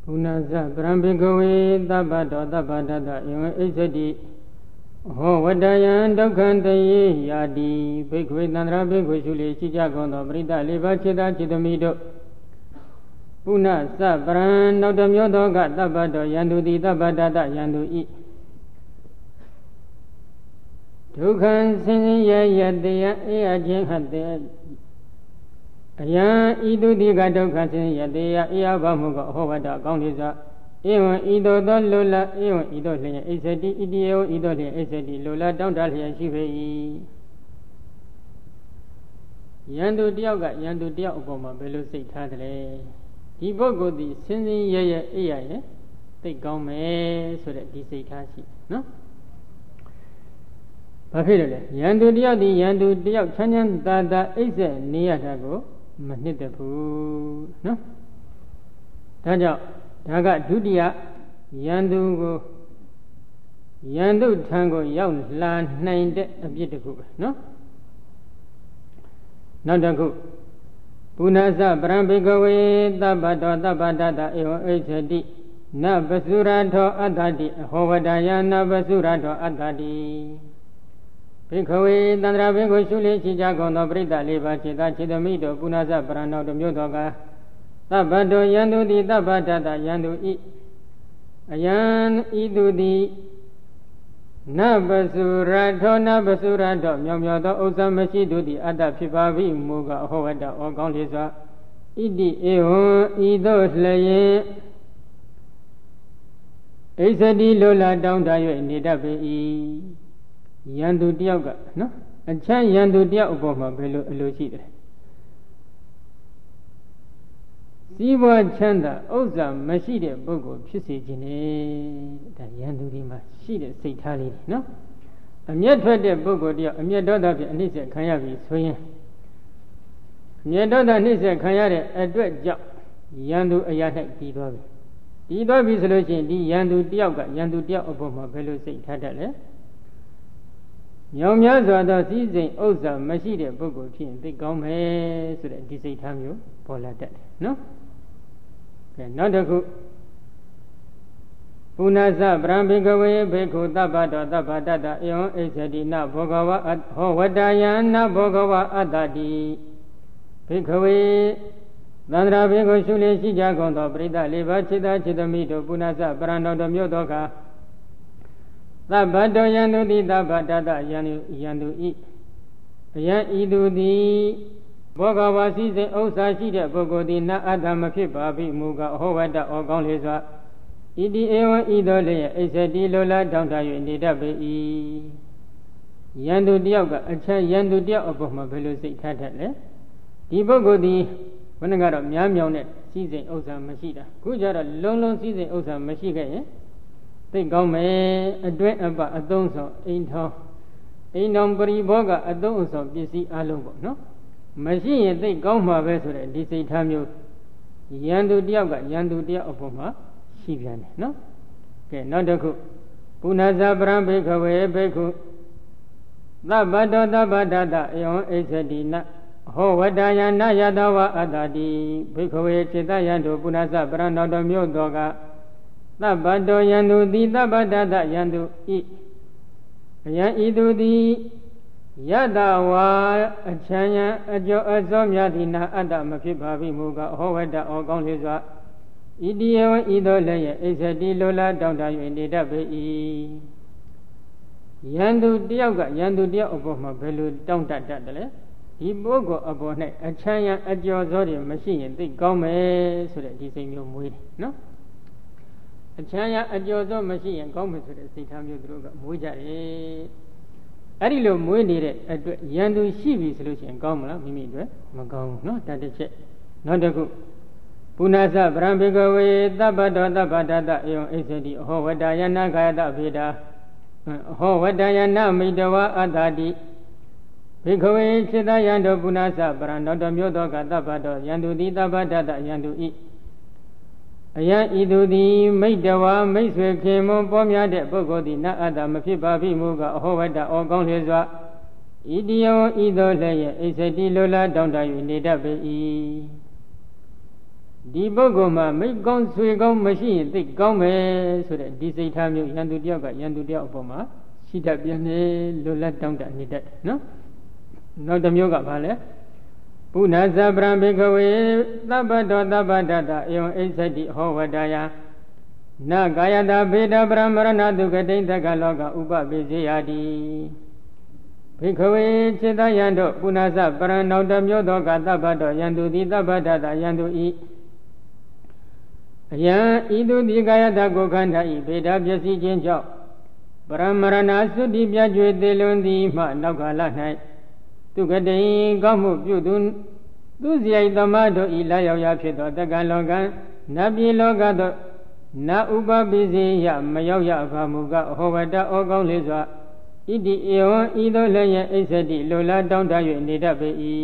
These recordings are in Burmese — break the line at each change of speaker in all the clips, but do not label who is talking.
Punasa Brambhikave Tabbata Tabbata Ewa Isati Ho Vadayan Dokhantaye Yadi Bhikkhave Tandra Bhikkhave Shule Chichakonda Brita Leva Chita Chitamido Punasa Bran Nautamyodoga Tabbata Yandudi Tabbata Yandu I Dukhan Sinya Yadeya Eajin Hade Aya Idudi Gadokhan Sinya Yadeya Eabamuga Hovada Gaundiza Ewan Ido Lola Ewan Ido Lenya Isati Idio Ido Lenya Isati Lola Downdalia Shive Yandu Dioga Yandu Dia Obama Belu Sik Hadle Ibogo di Sinzi Yaya Eya Take Gome so that this Tashi no Yandu Dia di Yandu Dia Chanyan Dada Isa Niatago Manitapu no Taja Daga Dudia Yandu Yandu Tango Yaun Lan Nine a beautiful no Nadaku Punasa Brambhikave Tabbata Tabbata Ewa Isati Na Basurato Adadi Hovadayana Basurato Adadi Bhikkhave Tandra Bhikkhave Shule Chichakonda Brita Leva Chita Chitamido Punasa Brano Myodoga Tabbata Yandudi Tabbata Yandu I Ayan Idudi Na Basurato Myamyodo Osamashidudi Ada Pipavi Muga Hovada or Gondisa Idi Eho Ido Slaye Isadi Lola down Dayo Nidabe Yandu Dioga, no? And Chan Yandu Dia Obama Belo Lucid Siva Chanda Oza Mashide Bogo Pisijine Yandu Dima Shide Satali, no? A mere dreaded Bogo Dia, a mere daughter of Anissa Kayavi Swing. Mere daughter Nissa Kayare, a dread job Yandu Ayatak Didobi. Didobi solution, the Yandu Dioga, Yandu Dia Obama Belo Satale. Yamyaza season Oza Mashide Bogo Chin, they come here so that this time you Pola that, no? Not a good Punasa Brambhikave Bhikkhu Tabbata Tabbata Ewan Isati Na Bhogava Hovadayana Bhogava Adadi Bhikkave Tandra Bhikkhave Shule Chichakonda Brita Leva Chita Chitamido Punasa Brano Myodoga Tabbata Yandudi Tabbata Yandu I Ayan Idudi Bhagavasi se Osashi de Bogodi na Adama Pipabi Muga Hovada or Gonlisa Idi Ewa Idole Isadi Lola Downtayu Nidabe Yandu Dioga Acha Yandu Dia Obama Velusi Tatale Di Bogodi when I got a Yamyonet season Osa Mashida Kujara Lolo season Osa Mashiga They go me a dread about a donso in her in Nombri Boga a donso busy alongo no Machine they go my vessel and this time you Yandu Dia Obama Shivan, no? Okay, not a cook. Punasa Brambhikave Bhikkhu Tabbata Tabbata Ewan Isati Ho Vadayana Yadawa Adadi Bhikkave Chitayandu Punasa Brano Myodoga Tabbata Yandudi Tabbata Yandu I Ayan Idudi Yadawa Achanya Ajo Azomyadina Adama Pipavi Muga Hovada or Gonliza Idio Ido Laya Isati Lola Downdayu Nidabe Yandu Dia Obama Belu Downdatale Ibogo Abone Achanya Ajo Zori machine the Gome so that this thing you wait, no? Achanya Ajo machine and Gome so that the time you droga Muja Arilo Muini Yandu Shivi solution, Gomla, Mimi, Magong, no, that is it. Not a good Punasa Brambhikave Tabbata Tabbata Ewan Isati Hovadayana Gayada Veda Hovadayana Midawa Adadi Bhikkave Chitayando Punasa Brano Myodoga Tabbata Yandudi Tabbata Yandu I Ayan Idudi Midawa Miswe Kemo Pomya de Bogodi Na Adama Pipavi Muga Hovada or Gonliza Idio Ido Laya Isati Lola Downdayu Nidabe ဒီပုဂ္ဂိုလ်မှာမိကောင်းဆွေကောင်းမရှိရင်သိကောင်းမယ်ဆိုတဲ့ဒီစိတ်ထားမျိုးရန်သူတယောက်ကရန်သူတယောက်အပေါ်မှာရှိတတ်ပြင်းနေလွတ်လပ်တောင့်တနေတတ်တယ်နော်နောက်တစ်မျိုးကဘာလဲပုဏ္ဏဇပရံဘေကဝေသဗ္ဗတောသဗ္ဗတတဧဝံအိသတိဟောဝတ္တယနာကာယတာဘေဒပရမရဏတုကတိတကလောကဥပပိစေယတိဘေကဝေจิตယံတို့ပုဏ္ဏဇပရံနောက်တစ်မျိုးသောကသဗ္ဗတောယံသူတိသဗ္ဗတတယံသူဤအယံဤသူဒီကာယတာကိုခန္ဓာဤဘေဒပျက်စီးခြင်းကြောင့်ပရမရဏသုတိပြည့်ကျွေသေးလွန်သည်မှနောက်ကာလ၌သူကတိကောင်းမှုပြုသူစရိုက်သမားတို့ဤလာရောက်ရာဖြစ်သောတက္ကလောကနတ်ပြည်လောကသို့နဥပပိစေယမရောက်ရပါမူကအဟောဝတ္တဩကောင်းလေးစွာဣတိဧဝံဤသို့လည်းရဲ့အိသတိလိုလားတောင်းတ၍နေတတ်ပေ၏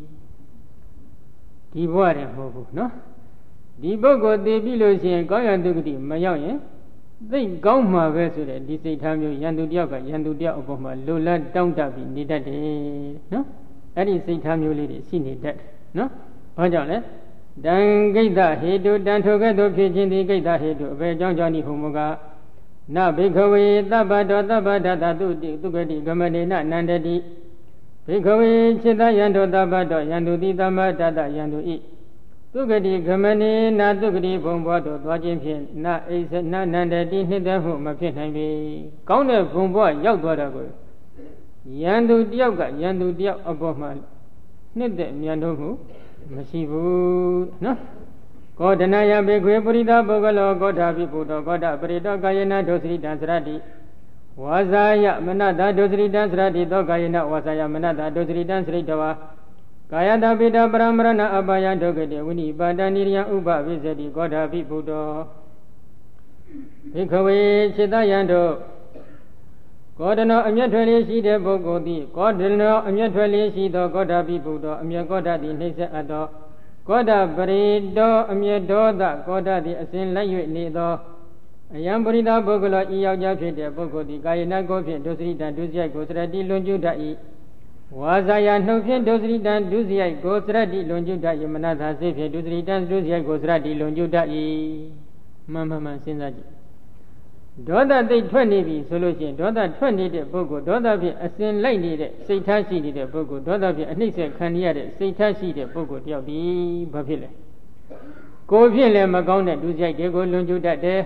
ဒီဘဝတည်းမဟုတ်ဘူးနော်ဒီပုဂ္ဂိုလ်သိပြီလို့ရှိရင်ကောင်းရတုဂတိမရောက်ရင်သိကောင်းမှာပဲဆိုတဲ့ဒီစိတ်ထားမျိုးရန်သူတယောက်ကရန်သူတယောက်အပေါ်မှာလိုလားတောင်းတပြီးနေတတ်တယ်နော်အဲ့ဒီစိတ်ထားမျိုးလေးတွေရှိနေတတ်တယ်နော်ဘာကြောင့်လဲတံဂိတဟေတုတံထိုကဲ့သို့ဖြစ်ခြင်းဒီဂိတဟေတုအဘယ်ကြောင့်ကြောင့်ဒီဟုမူကားနဘိခဝေသဗ္ဗတောသဗ္ဗတတသုတိသူကတိဂမနေနနန္တတိဘိခဝေจิตယံတောသဗ္ဗတောယံသူတိသမ္မာတတယံသူဤသူကတိဂမနေနာသူကတိဘုံဘောတို့သွားခြင်းဖြင့်နအိစနနန္တတိနှစ်သက်မှုမဖြစ်နိုင်ပေကောင်းတဲ့ဘုံဘောရောက်သွားတာကိုယံသူတယောက်ကယံသူတယောက်အပေါ်မှာနှစ်သက်မြန်တို့မှုမရှိဘူးနော်ကောဒနာယဘေခွေပရိသပုဂ္ဂလောကောဓာပိပုတောကောဓပရိတောကာယနာဒုစရိတံသရတိဝါဇာယမနတဒုစရိတံသရတိသောကာယနာဝါဇာယမနတဒုစရိတံသရိတဝါကာယတပိတပရမရဏအပယဒုက္ခတေဝိနိပါဒနိရိယဥပဝိဇ္ဇတိကောဓာပိပုတောဘိခဝေจิตယံတို့ကောဒနောအမျက်ထွက်လေးရှိတဲ့ပုဂ္ဂိုလ်သည်ကောဒနောအမျက်ထွက်လေးရှိသောကောဓာပိပုတောအမျက်ကောဓာသည်နှိမ့်ဆက်အပ်သောကောဓပရိတောအမျက်ဒေါသကောဓသည်အစဉ်လိုက်၍နေသောအယံပရိသပုဂ္ဂလောဤယောက်ျားဖြစ်တဲ့ပုဂ္ဂိုလ်သည်ကာယနာကိုဖြင့်ဒုစရိတံဒုစရိုက်ကိုစရတိလွန်ကျူတတ်၏ဝါဇာယနှုတ်ဖြင့်ဒုစရိတံဒုစရိုက်ကိုစရတိလွန်ကျူတတ်၏မနသာစိဖြင့်ဒုစရိတံဒုစရိုက်ကိုစရတိလွန်ကျူတတ်၏မှန်စဉ်းစားကြည့်ဒေါသသိထွက်နေပြီဆိုလို့ရှိရင်ဒေါသထွက်နေတဲ့ပုဂ္ဂိုလ်ဒေါသဖြင့်အစဉ်လိုက်နေတဲ့စိတ်ထားရှိနေတဲ့ပုဂ္ဂိုလ်ဒေါသဖြင့်အနှိမ့်ဆက်ခံရတဲ့စိတ်ထားရှိတဲ့ပုဂ္ဂိုလ်တယောက်ဒီဘာဖြစ်လဲကိုယ်ဖြင့်လည်းမကောင်းတဲ့ဒုစရိုက်တွေကိုလွန်ကျူတတ်တယ်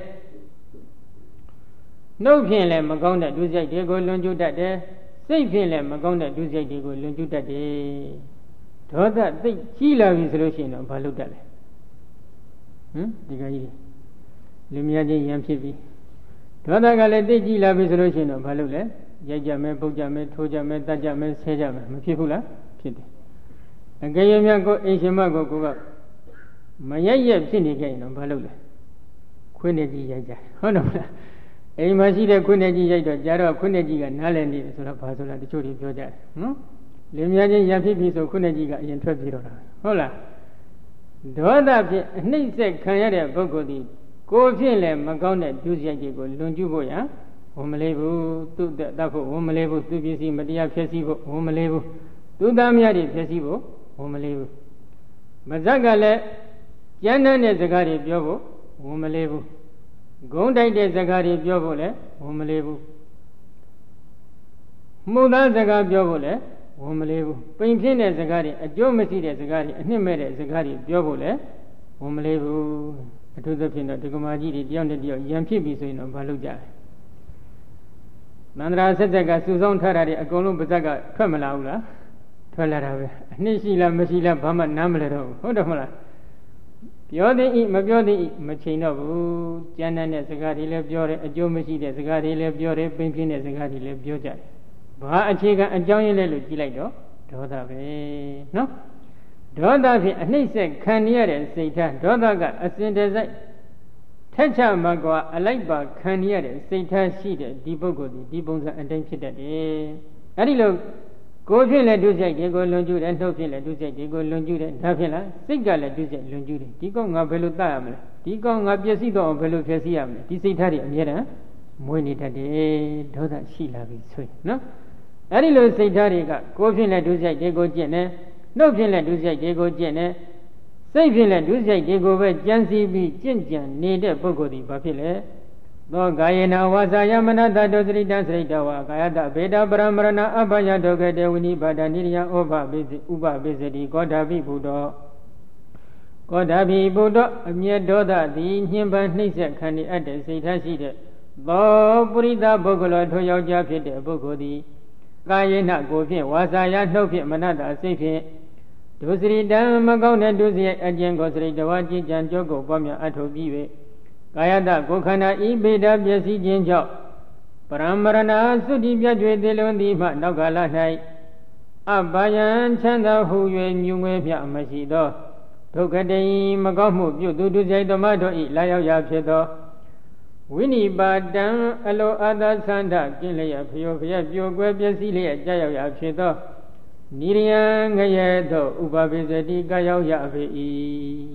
နှုတ်ဖြင့်လည်းမကောင်းတဲ့ဒုစရိုက်တွေကိုလွန်ကျူတတ်တယ်စိတ်ဖြင့်လည်းမကောင်းတဲ့ဒုစရိုက်တွေကိုလွန်ကျူတတ်တယ်ဒေါသသိကြီးလာပြီဆိုလို့ရှိရင်တော့ဘာလုပ်တတ်လဲဒီကကြီးလူများချင်းရံဖြစ်ပြီဒေါသကလည်းသိကြည့်လာပြီဆိုလို့ရှိရင်တော့ဘာလုပ်လဲရိုက်ကြမယ်ပုတ်ကြမယ်ထိုးကြမယ်တတ်ကြမယ်ဆဲကြမယ်မဖြစ်ဘူးလားဖြစ်တယ်အကယ်၍များကိုအိမ်ရှင်မကိုကမရိုက်ရက်ဖြစ်နေကြရင်တော့ဘာလုပ်လဲခွင်းနဲ့ကြီးရိုက်ကြဟုတ်တော့လားအိမ်မှာရှိတဲ့ခွင်းနဲ့ကြီးရိုက်တော့ကြာတော့ခွင်းနဲ့ကြီးကနားလည်နေတယ်ဆိုတော့ဘာဆိုလားတချို့တွေပြောကြတယ်နော်လင်မယားချင်းရံဖြစ်ပြီဆိုခွင်းနဲ့ကြီးကအရင်ထွက်ပြေးတော့တာဟုတ်လားဒေါသဖြင့်အနှိမ့်ဆက်ခံရတဲ့ပုဂ္ဂိုလ်ဒီကိုယ်ဖြင့်လည်းမကောင်းတဲ့ဒုစရိုက်တွေကိုလွန်ကျူးဖို့ရဝန်မလေးဘူးသူ့တတ်ဖို့ဝန်မလေးဘူးသူပစ္စည်းမတရားဖျက်ဆီးဖို့ဝန်မလေးဘူးသူသားမယားတွေဖျက်ဆီးဖို့ဝန်မလေးဘူးမဇက်ကလည်းကျမ်းတဲ့စကားတွေပြောဖို့ဝန်မလေးဘူးဂုံးတိုက်တဲ့စကားတွေပြောဖို့လည်းဝန်မလေးဘူးမှုသားစကားပြောဖို့လည်းဝန်မလေးဘူးပိန်ဖြစ်တဲ့စကားတွေအကျိုးမရှိတဲ့စကားတွေအနှစ်မဲ့တဲ့စကားတွေပြောဖို့လည်းဝန်မလေးဘူးအထူးသဖြင့်တော့ဒီကမာကြီးတွေတယောက်နဲ့တယောက်ရံဖြစ်ပြီဆိုရင်တော့ဘာလုပ်ကြလဲသန္တရာဆက်ဆက်ကစူဆောင်းထားတာတွေအကုန်လုံးပါဇက်ကထွက်မလာဘူးလားထွက်လာတာပဲအနှစ်ရှိလားမရှိလားဘာမှနားမလဲတော့ဘူးဟုတ်တယ်မလားပြောသည်ဤမပြောသည်ဤမချိန်တော့ဘူးကျမ်းတဲ့စကားတွေလည်းပြောတယ်အကျိုးမရှိတဲ့စကားတွေလည်းပြောတယ်ပိန်ပြင်းတဲ့စကားတွေလည်းပြောကြတယ်ဘာအခြေခံအကြောင်းရင်းလဲလို့ကြည့်လိုက်တော့ဒေါသပဲနော်ဒေါသဖြင့်အနှိမ့်ဆက်ခံရတဲ့စိတ်ထားဒေါသကအစဉ်တစိုက်ထက်ချမှာကွာအလိုက်ပါခံရတဲ့စိတ်ထားရှိတဲ့ဒီပုဂ္ဂိုလ်ဒီပုံစံအတိုင်းဖြစ်တတ်တယ်အဲ့ဒီလိုကိုယ်ဖြင့်လည်းဒုစရိုက်တွေကိုလွန်ကျူးတယ်နှုတ်ဖြင့်လည်းဒုစရိုက်တွေကိုလွန်ကျူးတယ်ဒါဖြင့်လားစိတ်ကလည်းဒုစရိုက်လွန်ကျူးတယ်ဒီကောင်ငါဘယ်လိုတတ်ရမလဲဒီကောင်ငါပျက်စီးတော့ဘယ်လိုဖျက်ဆီးရမလဲဒီစိတ်ထားတွေအမြဲတမ်းမွေးနေတတ်တယ်ဒေါသရှိလာပြီဆိုရင်နော်အဲ့ဒီလိုစိတ်ထားတွေကကိုယ်ဖြင့်လည်းဒုစရိုက်တွေကိုကျင့်တယ်နှုတ်ဖြင့်လည်းဒုစရိုက်တွေကိုကျင့်တယ်စိတ်ဖြင့်လည်းဒုစရိုက်တွေကိုပဲကြံစည်ပြီးကြင့်ကြံနေတဲ့ပုဂ္ဂိုလ်ဒီဘာဖြစ်လဲသောကာယေနဝါစာယမနတတောစရိတစရိတဝါကာယတဗေဒပရမရဏအပယဒုက္ခတေဝိနိပါဒနိရိယဩဘပိစိဥပပိစတိကောဓာပိဘုဒ္ဓောကောဓာပိဘုဒ္ဓောအမျက်ဒေါသသည်ညှဉ်းပန်းနှိပ်စက်ခံနေအပ်တဲ့စိတ်ထားရှိတဲ့သောပုရိသပုဂ္ဂလောထိုယောက်ျားဖြစ်တဲ့ပုဂ္ဂိုလ်သည်ကာယေနကိုဖြင့်ဝါစာယနှုတ်ဖြင့်မနတစိတ်ဖြင့်ဒုစရိတံမကောင်းတဲ့ဒုစရိုက်အကျင့်ကိုစရိတဝါကြည်ကြံကြောကိုပွားများအထောက်ပြီး၍ကာယတကိုခန္ဓာဤဗေဒပျက်စီးခြင်းကြောင့်ပရမရဏသုတိပြတ်၍သေလွန်သည်မှနောက်ကာလ၌အပယံချမ်းသာဟု၍မြူငွေမြမရှိသောဒုက္ခတေမကောင်းမှုပြုသူဒုစရိုက်သမတို့ဤလာရောက်ရာဖြစ်သောဝိနိပါတံအလိုအာသသန္တာကျင့်လျက်ဖျော်ဖျက်ပြိုကွယ်ပျက်စီးလျက်ကြာရောက်ရာဖြစ်သောနိရိယံငရဲသောဥပပိစတိကာရောက်ရပေ၏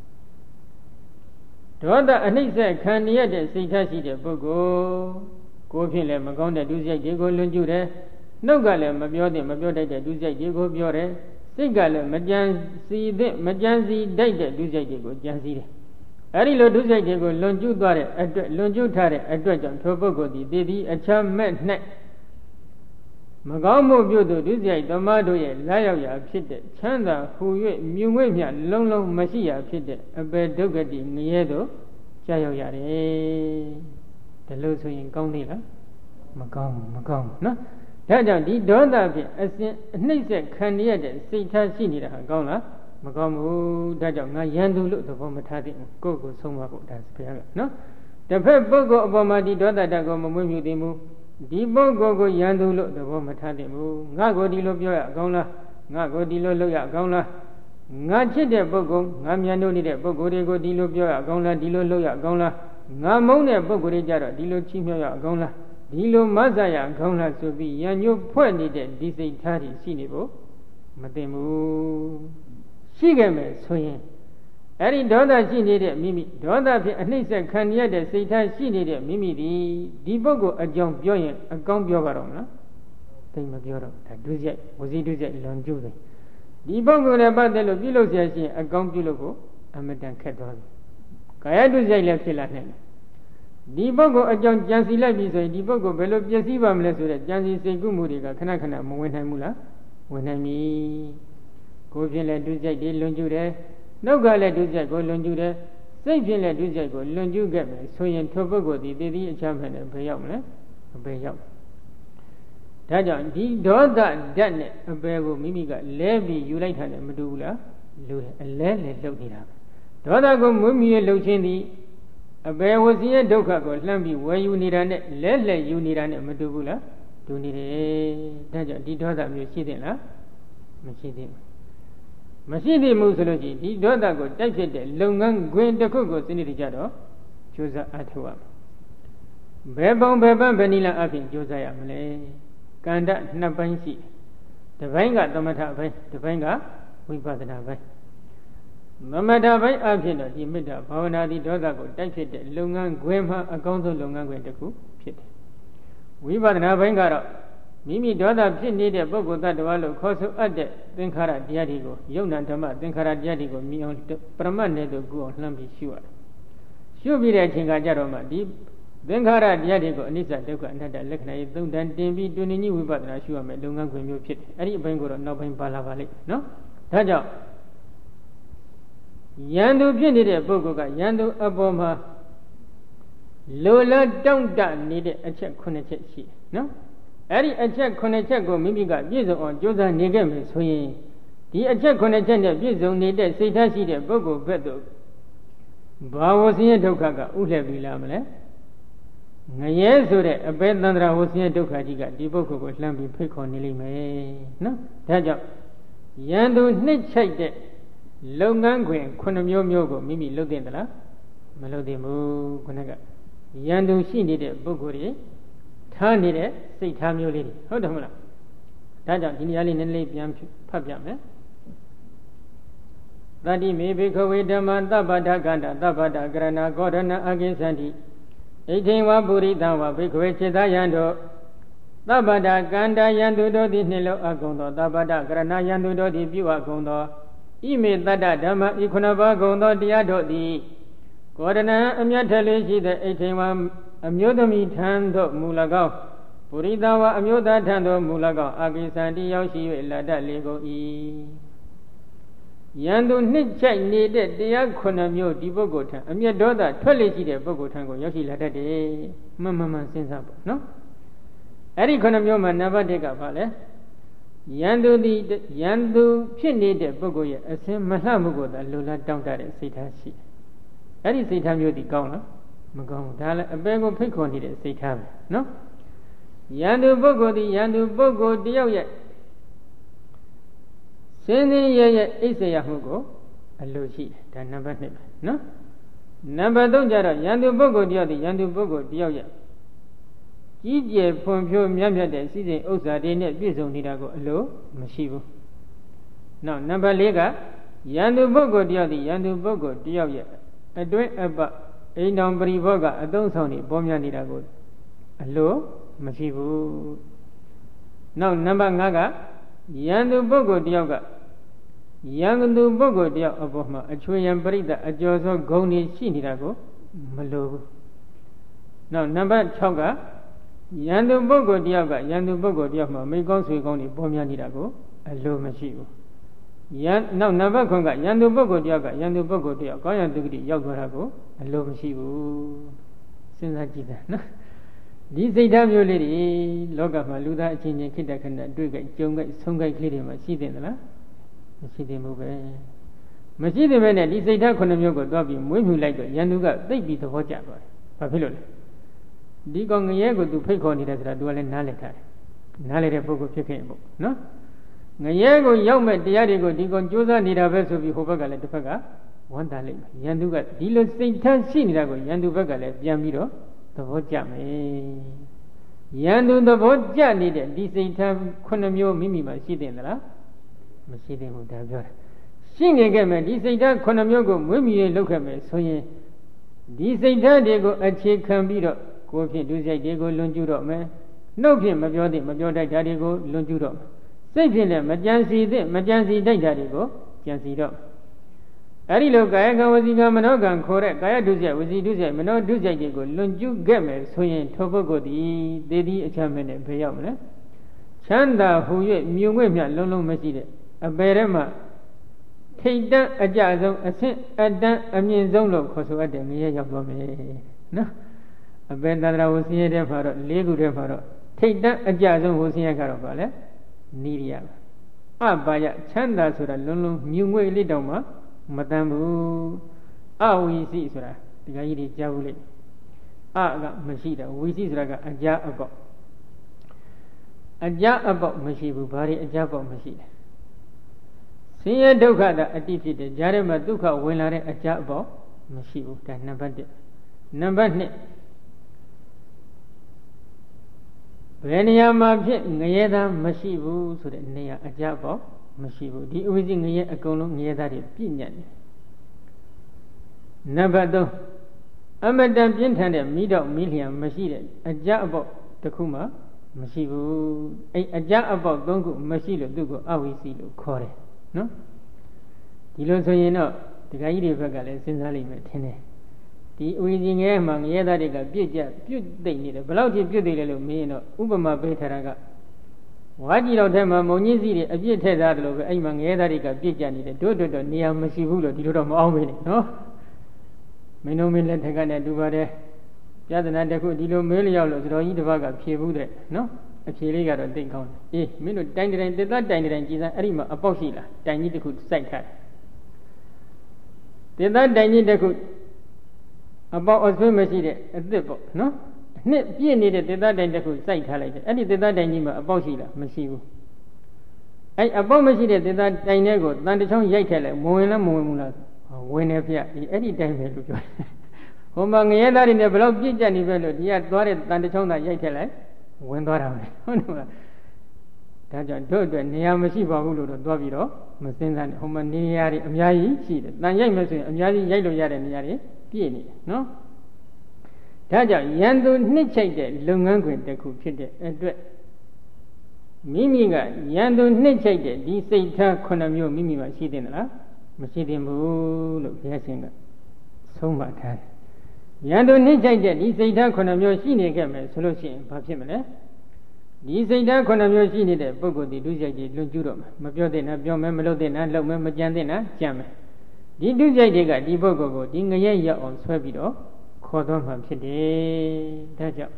ဒေါသအနှိမ့်ဆက်ခံရတဲ့စိတ်ထားရှိတဲ့ပုဂ္ဂိုလ်ကိုဖြင့်လည်းမကောင်းတဲ့ဒုစရိုက်တွေကိုလွန်ကျူးတယ်နှုတ်ကလည်းမပြောတတ်တဲ့ဒုစရိုက်တွေကိုပြောတယ်စိတ်ကလည်းမကြံစီတတ်တဲ့ဒုစရိုက်တွေကိုကြံစည်တယ်အဲဒီလိုဒုစရိုက်တွေကိုလွန်ကျူးသွားတဲ့အတွက်လွန်ကျူးထားတဲ့အတွက်ကြောင့်ထိုပုဂ္ဂိုလ်သည်တည်သည်အချမ်းမဲ့၌မကောင်းမှုပြုသူဒုစရိုက်သမားတို့ရဲ့လာရောက်ရာဖြစ်တဲ့ချမ်းသာဟူ၍မြူငွေ့မြလုံးလုံးမရှိရာဖြစ်တဲ့အပေဒုက္ခတိငရဲသို့ကြာရောက်ရတယ်ဒါလို့ဆိုရင်ကောင်းသေးလားမကောင်းနော်ဒါကြောင့်ဒီဒေါသဖြင့်အစဉ်အနှိမ့်ဆက်ခံရတဲ့စိတ်ထားရှိနေတာဟာကောင်းလားမကောင်းဘူးဒါကြောင့်ငါရန်သူလို့သဘောမထားသင့်ဘူးကိုယ့်ကိုယ်ဆုံးမဖို့ဒါဘုရားကနော်တစ်ဖက်ပုဂ္ဂိုလ်အပေါ်မှာဒီဒေါသတတ်ကိုမမွေးမြူသင့်ဘူးဒီပုဂ္ဂိုလ်ကိုရန်သူလို့သဘောမထားသင့်ဘူးငါကိုဒီလိုပြောရအကောင်းလားငါကိုဒီလိုလုပ်ရအကောင်းလားငါချစ်တဲ့ပုဂ္ဂိုလ်ငါမြန်လို့နေတဲ့ပုဂ္ဂိုလ်တွေကိုဒီလိုပြောရအကောင်းလားဒီလိုလုပ်ရအကောင်းလားငါမုန်းတဲ့ပုဂ္ဂိုလ်တွေကြတော့ဒီလိုချီးမြှောက်ရအကောင်းလားဒီလိုမဆရအကောင်းလားဆိုပြီးရန်ညှို့ဖွဲ့နေတဲ့ဒီစိတ်ထားတွေရှိနေဖို့မသင့်ဘူးရှိခဲ့မယ်ဆိုရင်အဲ့ဒီဒေါသရှိနေတဲ့မိမိဒေါသဖြင့်အနှိမ့်ဆက်ခံရတဲ့စိတ်ထားရှိနေတဲ့မိမိဒီပုဂ္ဂိုလ်အကြောင်းပြောရင်အကောင်းပြောပါတော့မလားသိမပြောတော့ဒါဒုစရိုက်ဝစီဒုစရိုက်လွန်ကျူးတယ်ဒီပုဂ္ဂိုလ်နဲ့ပတ်သက်လို့ပြုလုပ်เสียရှင်အကောင်းပြုလုပ်ဖို့အမတန်ခက်သွားပြီကာယဒုစရိုက်လည်းဖြစ်လာနိုင်တယ်ဒီပုဂ္ဂိုလ်အကြောင်းကြံစီလိုက်ပြီဆိုရင်ဒီပုဂ္ဂိုလ်ဘယ်လိုပြည့်စည်ပါမလဲဆိုတဲ့ကြံစီစိတ်ကူးမှုတွေကခဏခဏမဝင်နိုင်ဘူးလားဝင်နိုင်ပြီကိုယ်ဖြင့်လည်းဒုစရိုက်တွေလွန်ကျူးတယ်နှုတ်ကလည်းဒုစရိုက်ကိုလွန်ကျူးတယ်စိတ်ဖြင့်လည်းဒုစရိုက်ကိုလွန်ကျူးခဲ့မယ်ဆိုရင်ထိုပုဂ္ဂိုလ်သည်တည်တည်အချမ်းမဲ့နဲ့ဘယ်ရောက်မလဲအပေရောက်ဒါကြောင့်ဒီဒေါသဓာတ်နဲ့အပေကိုမိမိကလဲပြီးယူလိုက်တာနဲ့မတူဘူးလားလူတယ်အလဲလဲလှုပ်နေတာဒေါသကိုမွေးမြူလှုပ်ခြင်းသည်အပေဝစီရဲ့ဒုက္ခကိုလှမ်းပြီးဝယ်ယူနေတာနဲ့လဲလှဲယူနေတာနဲ့မတူဘူးလားတူနေတယ်ဒါကြောင့်ဒီဒေါသမျိုးရှိတဲ့လားမရှိသေးဘူးမရှိသေးဘူးဆိုလို့ရှိရင်ဒီဒေါသကိုတိုက်ဖြစ်တဲ့လုပ်ငန်းခွင်တစ်ခုကိုစနစ်တကျတော့ကြိုးစားအထောက်ရမယ်ဘယ်ပုံဘယ်ပန်းဘယ်နည်းလမ်းအပြင်ကြိုးစားရမလဲကန္တနှစ်ပိုင်းရှိတစ်ပိုင်းကသမထပိုင်းတစ်ပိုင်းကဝိပဿနာပိုင်းသမထပိုင်းအဖြစ်တော့ဒီမေတ္တာဘာဝနာဒီဒေါသကိုတိုက်ဖြစ်တဲ့လုပ်ငန်းခွင်မှာအကောင်းဆုံးလုပ်ငန်းခွင်တစ်ခုဖြစ်တယ်ဝိပဿနာပိုင်းကတော့မိမိဒေါသဖြစ်နေတဲ့ပုဂ္ဂိုလ်တ attva လို့ခေါ်ဆိုအပ်တဲ့သင်္ခါရတရားတွေကိုယုံနာဓမ္မသင်္ခါရတရားတွေကိုမြင်အောင်ပရမတ်နဲ့တို့ကူအောင်လှမ်းပြီးရှုရတယ်ရှုပြီးတဲ့အချိန်ကကြတော့မှဒီသင်္ခါရတရားတွေကိုအနိစ္စဒုက္ခအနတ္တလက္ခဏာရေးသုံးတန်တင်ပြီးတွင်နေဝိပဿနာရှုရမယ်လုပ်ငန်းခွင်မျိုးဖြစ်တယ်အဲ့ဒီအပိုင်းကိုတော့နောက်ပိုင်းပါလာပါလိမ့်နော်ဒါကြောင့်ယန္တုဖြစ်နေတဲ့ပုဂ္ဂိုလ်ကယန္တုအပေါ်မှာလိုလားတောင့်တနေတဲ့အချက်9ချက်ရှိတယ်နော်အဲ့ဒီအချက်9ချက်ကိုမိမိကပြည့်စုံအောင်ကြိုးစားနေခဲ့မယ်ဆိုရင်ဒီအချက်9ချက်နဲ့ပြည့်စုံနေတဲ့စိတ်ထားရှိတဲ့ပုဂ္ဂိုလ်ဘက်သို့ဘာဝဆင်းရဲဒုက္ခကဥလှည့်ပြီလားမလဲငရဲဆိုတဲ့အပေသန္တရာဝဆင်းရဲဒုက္ခကြီးကဒီပုဂ္ဂိုလ်ကိုလှမ်းပြီးဖိတ်ခေါ်နေလိမ့်မယ်နော်ဒါကြောင့်ယန္တုနှစ်ချိုက်တဲ့လုပ်ငန်းခွင်9မျိုးမျိုးကိုမိမိလုပ်သင့်သလားမလုပ်သင့်ဘူးခုနကယန္တုရှိနေတဲ့ပုဂ္ဂိုလ်တွေထားနေတဲ့စိတ်ထားမျိုးလေးတွေဟုတ်တယ်မလားဒါကြောင့်ဒီနေရာလေးနည်းနည်းလေးပြန်ဖတ်ပြမယ်သတိမေဘိခဝေဓမ္မသဗ္ဗတကန္တသဗ္ဗတကရဏကောဒနာအကိသန္တိဣထိဝပုရိသဝဘိခဝေจิตယံတို့သဗ္ဗတကန္တယံသူတို့သည်နှလုံးအကုန်သောသဗ္ဗတကရဏယံသူတို့သည်ပြုအပ်ကုန်သောမေတတ္တဓမ္မဤခုနှစ်ပါးကုန်သောတရားတို့သည်ကောရဏံအမြတ်ထလေးရှိတဲ့အိဋ္ဌိဝံအမျိုးသမီးထံသို့မူ၎င်းပုရိသဝအမျိုးသားထံသို့မူ၎င်းအာကိသံတိရောက်ရှိ၍လာတတ်လေကုန်၏ယံသူနှစ်ချိုက်နေတဲ့တရားခုနှစ်မျိုးဒီပုဂ္ဂိုလ်ထံအမျက်ဒေါသထွက်လေရှိတဲ့ပုဂ္ဂိုလ်ထံကိုရောက်ရှိလာတတ်တယ်မှန်စဉ်းစားပေါ့နော်အဲ့ဒီခုနှစ်မျိုးမှာနံပါတ်1ကဘာလဲယံသူဖြစ်နေတဲ့ပုဂ္ဂိုလ်ရဲ့အစဉ်မလှမှုကိုသာလိုလားတောင့်တတဲ့စိတ်ထားရှိတယ်အဲ့ဒီစိတ်ထားမျိုးဒီကောင်းလားမကောင်းဘူးဒါလည်းအပေကိုဖိတ်ခေါ်နေတဲ့စိတ်ထားပဲနော်ယံသူပုဂ္ဂိုလ်ဒီယံသူပုဂ္ဂိုလ်တယောက်ရဲ့စင်းစင်းရဲရဲအိပ်စရာမှုကိုအလိုရှိတယ်ဒါနံပါတ်2ပဲနော်နံပါတ်3ကျတော့ယံသူပုဂ္ဂိုလ်တယောက်ဒီယံသူပုဂ္ဂိုလ်တယောက်ရဲ့ကြီးကျယ်ဖွံ့ဖြိုးမြတ်မြတ်တဲ့စီစဉ်ဥစ္စာတွေနဲ့ပြည့်စုံနေတာကိုအလိုမရှိဘူးနောက်နံပါတ်4ကယံသူပုဂ္ဂိုလ်တယောက်ဒီယံသူပုဂ္ဂိုလ်တယောက်ရဲ့အတွင်းအပအိမ်တော်ပရိဘောကအသုံးဆောင်နေပေါ်များနေတာကိုအလိုမရှိဘူးနောက်နံပါတ်5ကယံသူပုဂ္ဂိုလ်တယောက်ကယံသူပုဂ္ဂိုလ်တယောက်အပေါ်မှာအချွေယံပရိသအကျော်စောဂုဏ်တွေရှိနေတာကိုမလိုဘူးနောက်နံပါတ်6ကယံသူပုဂ္ဂိုလ်တယောက်ကယံသူပုဂ္ဂိုလ်တယောက်မှာမိကောင်းဆွေကောင်းတွေပေါ်များနေတာကိုအလိုမရှိဘူးနောက်နံပါတ်9ကယံသူပုဂ္ဂိုလ်တယောက်ကယံသူပုဂ္ဂိုလ်တယောက်ကောင်းရန်သူကတိရောက်သွားတာကိုအလိုမရှိဘူးစဉ်းစားကြည့်တာနော်ဒီစိတ်ဓာတ်မျိုးလေးတွေလောကမှာလူသားအချင်းချင်းခိတ္တခဏတွေ့ကြကြုံကြဆုံးကြကလေးတွေမှာရှိတယ်လားမရှိသေးဘူးပဲမရှိသေးပဲနဲ့ဒီစိတ်ဓာတ်ခုနှစ်မျိုးကိုတွားပြီးမွေးမြူလိုက်တော့ယန္တုကသိပ်ပြီးသဘောကျသွားတယ်ဘာဖြစ်လို့လဲဒီကောင်ငရဲကိုသူဖိတ်ခေါ်နေတယ်ဆိုတာသူကလည်းနားလည်ထားတယ်နားလည်တဲ့ပုဂ္ဂိုလ်ဖြစ်ခဲ့ရင်ပေါ့နော်ငရဲကိုရောက်မဲ့တရားတွေကိုဒီကောင်ကြိုးစားနေတာပဲဆိုပြီးဟိုဘက်ကလည်းတစ်ဖက်ကဝမ်းသာလိုက်မယ်ယန္တုကဒီလိုစိတ်ဓာတ်ရှိနေတာကိုယန္တုဘက်ကလည်းပြန်ပြီးတော့သဘောကျမယ်ယန္တုသဘောကျနေတဲ့ဒီစိတ်ထားခုနှစ်မျိုးမိမိမှာရှိတဲ့သလားမရှိသေးဘူးဒါပြောတာရှိနေခဲ့မယ်ဒီစိတ်ထားခုနှစ်မျိုးကိုမွေးမြူရေးလုပ်ခဲ့မယ်ဆိုရင်ဒီစိတ်ထားတွေကိုအခြေခံပြီးတော့ကိုယ်ဖြင့်ဒုစရိုက်တွေကိုလွန်ကျူးတော့မယ်နှုတ်ဖြင့်မပြောသင့်မပြောတတ်တာတွေကိုလွန်ကျူးတော့မယ်စိတ်ဖြင့်လည်းမကြံစီသင့်မကြံစီတတ်တာတွေကိုကြံစီတော့အဲ့ဒီလိုကာယကံဝစီကံမနောကံခေါ်တဲ့ကာယဒုစရိုက်ဝစီဒုစရိုက်မနောဒုစရိုက်တွေကိုလွန်ကျူးခဲ့မယ်ဆိုရင်ထိုပုဂ္ဂိုလ်သည်သေသည်အချမ်းမဲ့နဲ့ဘယ်ရောက်မလဲချမ်းသာဟူ၍မြုံငွေ့မြလုံးလုံးမရှိတဲ့အပေထဲမှာထိတ်တန့်အကြဆုံးအဆင့်အတန်းအမြင့်ဆုံးလို့ခေါ်ဆိုအပ်တဲ့ငရဲရောက်သွားမယ်နော်အပေတန္တရာဝစီရဲတဲ့မှာတော့၄ခုထဲမှာတော့ထိတ်တန့်အကြဆုံးဝစီရဲကတော့ဗာလဲနိရိယအပါယချမ်းသာဆိုတာလုံးလုံးမြုံငွေ့လေးတောင်မှမတန်ဘူးအဝီစီဆိုတာဒီကကြီးတွေကြားဘူးလေအကမရှိတာဝီစီဆိုတာကအကြအပေါက်အကြအပေါက်မရှိဘူးဘာတွေအကြပေါက်မရှိတယ်ဆင်းရဲဒုက္ခတာအတိဖြစ်တယ်ကြားထဲမှာဒုက္ခဝင်လာတဲ့အကြအပေါက်မရှိဘူးဒါနံပါတ်1နံပါတ်2ဘယ်နေရာမှာဖြစ်ငရဲသားမရှိဘူးဆိုတဲ့နေရာအကြပေါက်မရှိဘူးဒီအဝိဇ္ဇငရဲအကုန်လုံးငရဲသားတွေပြည့်ညတ်နေနံပါတ်3အမတန်ပြင်းထန်တဲ့မိတော့မိလျံမရှိတဲ့အကြအပေါက်တစ်ခုမှမရှိဘူးအဲ့အကြအပေါက်3ခုမရှိလို့သူ့ကိုအဝိဇ္ဇလို့ခေါ်တယ်နော်ဒီလိုဆိုရင်တော့ဒီကကြီးတွေဘက်ကလည်းစဉ်းစားလိမ့်မယ်ထင်တယ်ဒီအဝိဇ္ဇငရဲမှာငရဲသားတွေကပြည့်သိမ့်နေတယ်ဘယ်လောက်ထိပြည့်သိမ့်လဲလို့မေးရင်တော့ဥပမာပေးထားတာကဝါကြီးတော်ထဲမှာမုံကြီးစီတွေအပြည့်ထည့်ထားတယ်လို့ပဲအဲ့မှာငရဲသားတွေကပြည့်ကြနေတယ်တို့တော့နေရာမရှိဘူးလို့ဒီလိုတော့မအောင်မေးနဲ့နော်မင်းတို့မင်းလက်ထက်ကနဲ့တူပါတယ်ပြဿနာတစ်ခုဒီလိုမေးလျောက်လို့သတော်ကြီးတစ်ပတ်ကဖြေဘူးတဲ့နော်အဖြေလေးကတော့သိကောင်းတယ်အေးမင်းတို့တိုင်တိုင်တက်တက်တိုင်တိုင်ကြည်စမ်းအဲ့ဒီမှာအပေါက်ရှိလားတိုင်ကြီးတစ်ခုစိုက်ထားတယ်တက်တက်တိုင်ကြီးတစ်ခုအပေါက်အဆွေးမရှိတဲ့အသစ်ပေါ့နော်နှစ်ပြည့်နေတဲ့သေသားတိုင်တစ်ခုစိုက်ထားလိုက်တယ်အဲ့ဒီသေသားတိုင်ကြီးမှာအပေါက်ရှိလားမရှိဘူးအဲ့အပေါက်မရှိတဲ့သေသားတိုင်ထဲကိုတန်တချောင်းရိုက်ထည့်လိုက်မဝင်လားမဝင်ဘူးလားဝင်နေပြအဲ့ဒီတိုင်ပဲလို့ပြောတယ်ဟိုမှာငရဲသားတွေနဲ့ဘယ်လောက်ပြည့်ကြနေပဲလို့ဒီကသွားတဲ့တန်တချောင်းသာရိုက်ထည့်လိုက်ဝင်သွားတာပဲဟုတ်တယ်မလားဒါကြောင့်တို့အတွက်နေရာမရှိပါဘူးလို့တော့သွားပြီးတော့မစင်းစားနဲ့ဟိုမှာနေရာတွေအများကြီးရှိတယ်တန်ရိုက်မယ်ဆိုရင်အများကြီးရိုက်လို့ရတဲ့နေရာတွေပြည့်နေတယ်နော်ဒါကြောင့်ယန္တုနှစ်ချိုက်တဲ့လုပ်ငန်းခွင်တစ်ခုဖြစ်တဲ့အတွက်မိမိကယန္တုနှစ်ချိုက်တဲ့ဒီစိတ်ထားခုနှစ်မျိုးမိမိမှာရှိတဲ့လားမရှိသင့်ဘူးလို့ဘုရားရှင်ကဆုံးမထားတယ်။ယန္တုနှိမ့်ကြိုက်တဲ့ဒီစိတ်ဓာတ်9မျိုးရှိနေခဲ့မယ်ဆိုလို့ရှိရင်ဘာဖြစ်မလဲ။ဒီစိတ်ဓာတ်9မျိုးရှိနေတဲ့ပုဂ္ဂိုလ်ဒီဒုစရိုက်ကြီးလွန်ကျူးတော့မှာမပြောတဲ့နာပြောမယ်မလုပ်တဲ့နာလုပ်မယ်မကြံတဲ့နာကြံမယ်။ဒီဒုစရိုက်တွေကဒီပုဂ္ဂိုလ်ကိုဒီငရဲရောက်အောင်ဆွဲပြီးတော့ခေါ်သွားမှဖြစ်တယ်။ဒါကြောင့်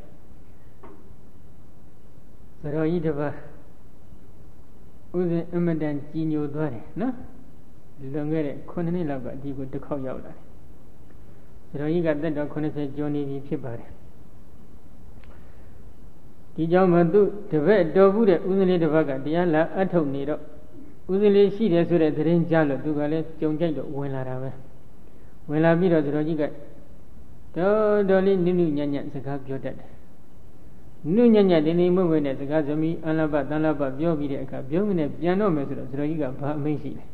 သရောကြီးတစ်ပါးဥစဉ်အမတန်ကြီးညိုသွားတယ်နော်လွန်ခဲ့တဲ့9နှစ်လောက်ကဒီကိုတစ်ခေါက်ရောက်လာတယ်သရောကြီးကတက်တော့80ကျော်နေပြီဖြစ်ပါတယ်ဒီကြောင့်မသူတပည့်တော်ဘူးတဲ့ဥစဉ်လေးတစ်ပါးကတရားလာအထုတ်နေတော့ဥစဉ်လေးရှိတယ်ဆိုတဲ့သတင်းကြားလို့သူကလည်းကြုံကြိုက်တော့ဝင်လာတာပဲဝင်လာပြီးတော့သရောကြီးကတော်လေးနုနုညံ့ညံ့စကားပြောတတ်တယ်နုညံ့ညံ့ဒီနေမွေ့မွေ့နဲ့စကားသမီးအလဘတန်လဘပြောပြီးတဲ့အခါပြောမနဲ့ပြန်တော့မယ်ဆိုတော့သရောကြီးကဘာအမိန့်ရှိလဲ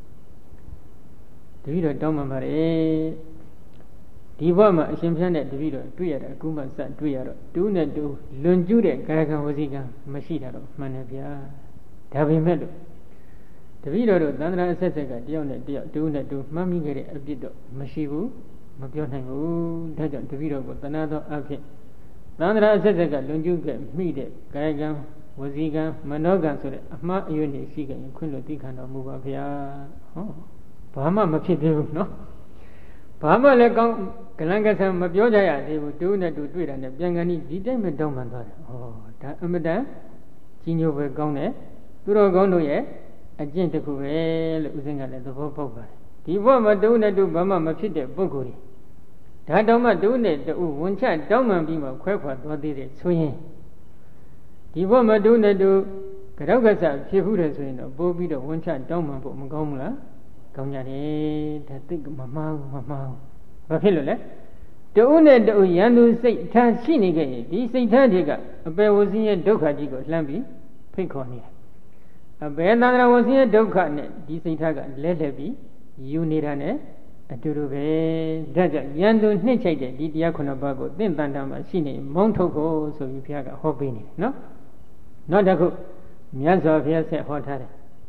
တပည့်တော်တောင်းပန်ပါတယ်ဒီဘဝမှာအရှင်ဘုရားနဲ့တပည့်တော်တွေ့ရတာအခုမှစတွေ့ရတော့တူးနဲ့တူးလွန်ကျူးတဲ့ကာယကံဝစီကံမရှိတာတော့မှန်တယ်ဗျာဒါပေမဲ့လို့တပည့်တော်တို့သန္တရာအဆက်ဆက်ကတယောက်နဲ့တယောက်တူးနဲ့တူးမှတ်မိခဲ့တဲ့အပြစ်တော့မရှိဘူးမပြောနိုင်ဘူးဒါကြောင့်တပည့်တော်ကိုတဏှာသောအဖြစ်သန္တရာအဆက်ဆက်ကလွန်ကျူးခဲ့မိတဲ့ကာယကံဝစီကံမနောကံဆိုတဲ့အမှားအယွင်းတွေရှိခဲ့ရင်ခွင့်လို့သိခံတော်မူပါဗျာဟောဘာမှမဖြစ်သေးဘူးနော်ဘာမှလည်းကောင်းကလန်ကဆန်မပြောကြရသေးဘူးတူးနဲ့တူတွေ့တာနဲ့ပြန်ကန်ဒီတိုင်းပဲတောင်းပန်သွားတယ်ဟောဒါအမတန်ကြီးညိုပဲကောင်းတယ်သူတော်ကောင်းတို့ရဲ့အကျင့်တစ်ခုပဲလို့ဦးဇင်းကလည်းသဘောပေါက်ပါတယ်ဒီဘဝမှာတူးနဲ့တူဘာမှမဖြစ်တဲ့ပုဂ္ဂိုလ်တွေဒါတောင်မှတူးနဲ့တူဝန်ချတောင်းပန်ပြီးမှခွဲခွာသွားသေးတယ်ဆိုရင်ဒီဘဝမှာတူးနဲ့တူကြောက်ကဆဖြစ်ဘူးတယ်ဆိုရင်တော့ပို့ပြီးတော့ဝန်ချတောင်းပန်ဖို့မကောင်းဘူးလားကောင်းကြတယ်ဒါသိမမှားဘူးဘာဖြစ်လို့လဲတူနဲ့တူရန်သူစိတ်ထားရှိနေခဲ့ရင်ဒီစိတ်ထားတွေကအပေဝစီရဲ့ဒုက္ခကြီးကိုလှမ်းပြီးဖိတ်ခေါ်နေတယ်အပေသန္တရာဝစီရဲ့ဒုက္ခနဲ့ဒီစိတ်ထားကလဲလှည့်ပြီးယူနေတာနဲ့အတူတူပဲဒါကြောင့်ရန်သူနှိမ့်ချိုက်တဲ့ဒီတရား9ပါးကိုသင်္တန်တာမှာရှိနေမောင်းထုတ်ဖို့ဆိုပြီးဘုရားကဟောပေးနေတယ်နော်နောက်တစ်ခုမြတ်စွာဘုရားဆက်ဟောထားတယ်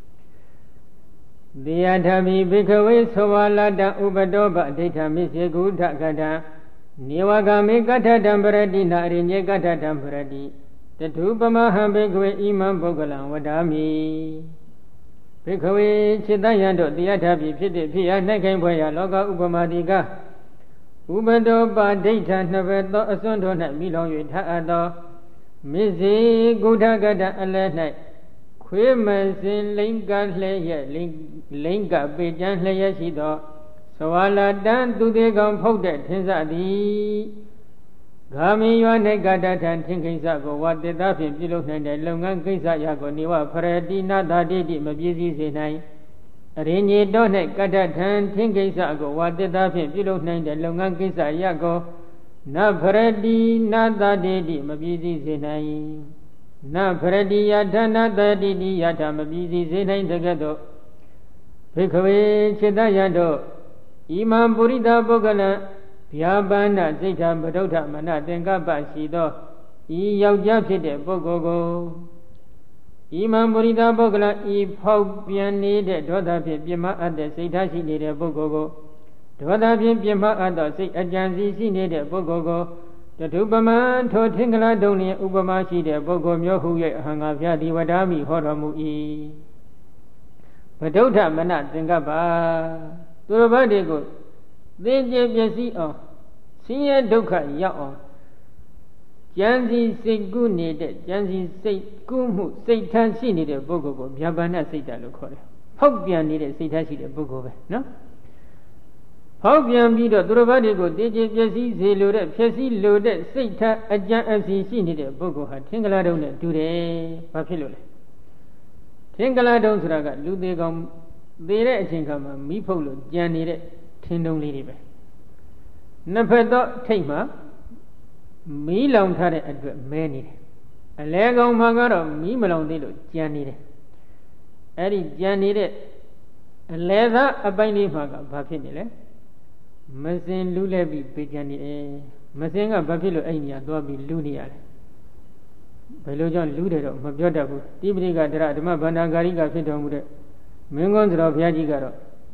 သေယထမိဘိခဝေသောဝလာတဥပတောပဒိဋ္ဌမိစေကုထကထနေဝဂမေကထတံပရတိနာအရိညေကထတံပရတိတထုပမဟံဘိခဝေဣမံပုဂ္ဂလံဝဒာမိဘိခဝေจิตတယံတို့သေယထမိဖြစ်တဲ့ဖြစ်ရ၌ခိုင်ဖွယ်ရလောကဥပမာတိကဥပတောပဒိဋ္ဌနှစ်ဘက်သောအစွန်းတို့၌မိလောင်၍ထအပ်သောမိစေကုထကထအလယ်၌ခွေးမစင်လိင်္ဂလှဲ့ရဲ့လိင်္ဂပေကျန်းလှဲ့ရရှိသောသဝလာတံသူသေးကောင်ဖုတ်တဲ့ထင်စသည်ဂာမိယော၌ကတထံထင်ကိစ္စကိုဝတ္တသဖြင့်ပြုလုပ်နိုင်တဲ့လုပ်ငန်းကိစ္စရာကိုနေဝဖရတိနာတာတိတိမပြည့်စည်စေနိုင်အရင်းကြီးတော့၌ကတထံထင်ကိစ္စကိုဝတ္တသဖြင့်ပြုလုပ်နိုင်တဲ့လုပ်ငန်းကိစ္စရာကိုနဖရတိနာတာတိတိမပြည့်စည်စေနိုင်နဖရတိယဌာနတတိတိယထာမပြီးစီစေနိုင်တဲ့ကဲ့သို့ဘိခဝေจิตယတို့ဣမံပုရိသပုဂ္ဂလံဗျာပန္နစိတ်ထပဒုဋ္ဌမနသင်္ကပ္ပရှိသောဤယောက်ျားဖြစ်တဲ့ပုဂ္ဂိုလ်ကိုဣမံပုရိသပုဂ္ဂလံဤဖောက်ပြန်နေတဲ့ဒေါသဖြင့်ပြမအပ်တဲ့စိတ်ထားရှိနေတဲ့ပုဂ္ဂိုလ်ကိုဒေါသဖြင့်ပြမအပ်သောစိတ်အကြံစီရှိနေတဲ့ပုဂ္ဂိုလ်ကိုတထုပမံထိုထင်္ဂလာတုံနှင့်ဥပမာရှိတဲ့ပုဂ္ဂိုလ်မျိုးဟု၍အဟံငါဖျားဒီဝဒာမိဟောတော်မူ၏ပဒုဋ္ဌမနသင်္ကပ္ပသူတော်ဘာတွေကိုသိကျပျက်စီးအောင်ဆင်းရဲဒုက္ခရောက်အောင်ကြံစီစိတ်ကူးနေတဲ့ကြံစီစိတ်ကူးမှုစိတ်ထမ်းရှိနေတဲ့ပုဂ္ဂိုလ်ကိုဗျာပါဏစိတ်ဓာတ်လို့ခေါ်တယ်။ဖောက်ပြန်နေတဲ့စိတ်ဓာတ်ရှိတဲ့ပုဂ္ဂိုလ်ပဲနော်။ဖောက်ပြန်ပြီးတော့သူတော်ဘာတွေကိုသိကျပျက်စီးစေလိုတဲ့ဖြစ်စည်းလိုတဲ့စိတ်ထမ်းအကြံအစီရှိနေတဲ့ပုဂ္ဂိုလ်ဟာထင်္ဂလာတုံးနဲ့တူတယ်။ဘာဖြစ်လို့လဲ။ထင်္ဂလာတုံးဆိုတာကလူသေးကောင်သေတဲ့အချိန်ခါမှာမိဖုတ်လို့ကြံနေတဲ့ထင်းတုံးလေးတွေပဲနှစ်ဖက်တော့ထိတ်မှာမီးလောင်ထားတဲ့အတွက်မဲနေတယ်အလဲကောင်မှာကတော့မီးမလောင်သေးလို့ကြံနေတယ်အဲ့ဒီကြံနေတဲ့အလဲသားအပိုင်းလေးမှာကဘာဖြစ်နေလဲမစင်လူးလဲပြီးပေးကြံနေတယ်မစင်ကဘာဖြစ်လို့အဲ့ဒီနေရာသွားပြီးလူးနေရလဲဘယ်လိုကြောင့်လူးတယ်တော့မပြောတတ်ဘူးတိပရိကဒရဓမ္မဗန္ဓာဂာရိကဖြစ်တော်မူတဲ့မင်းကွန်းတော်ဘုရားကြီးကတော့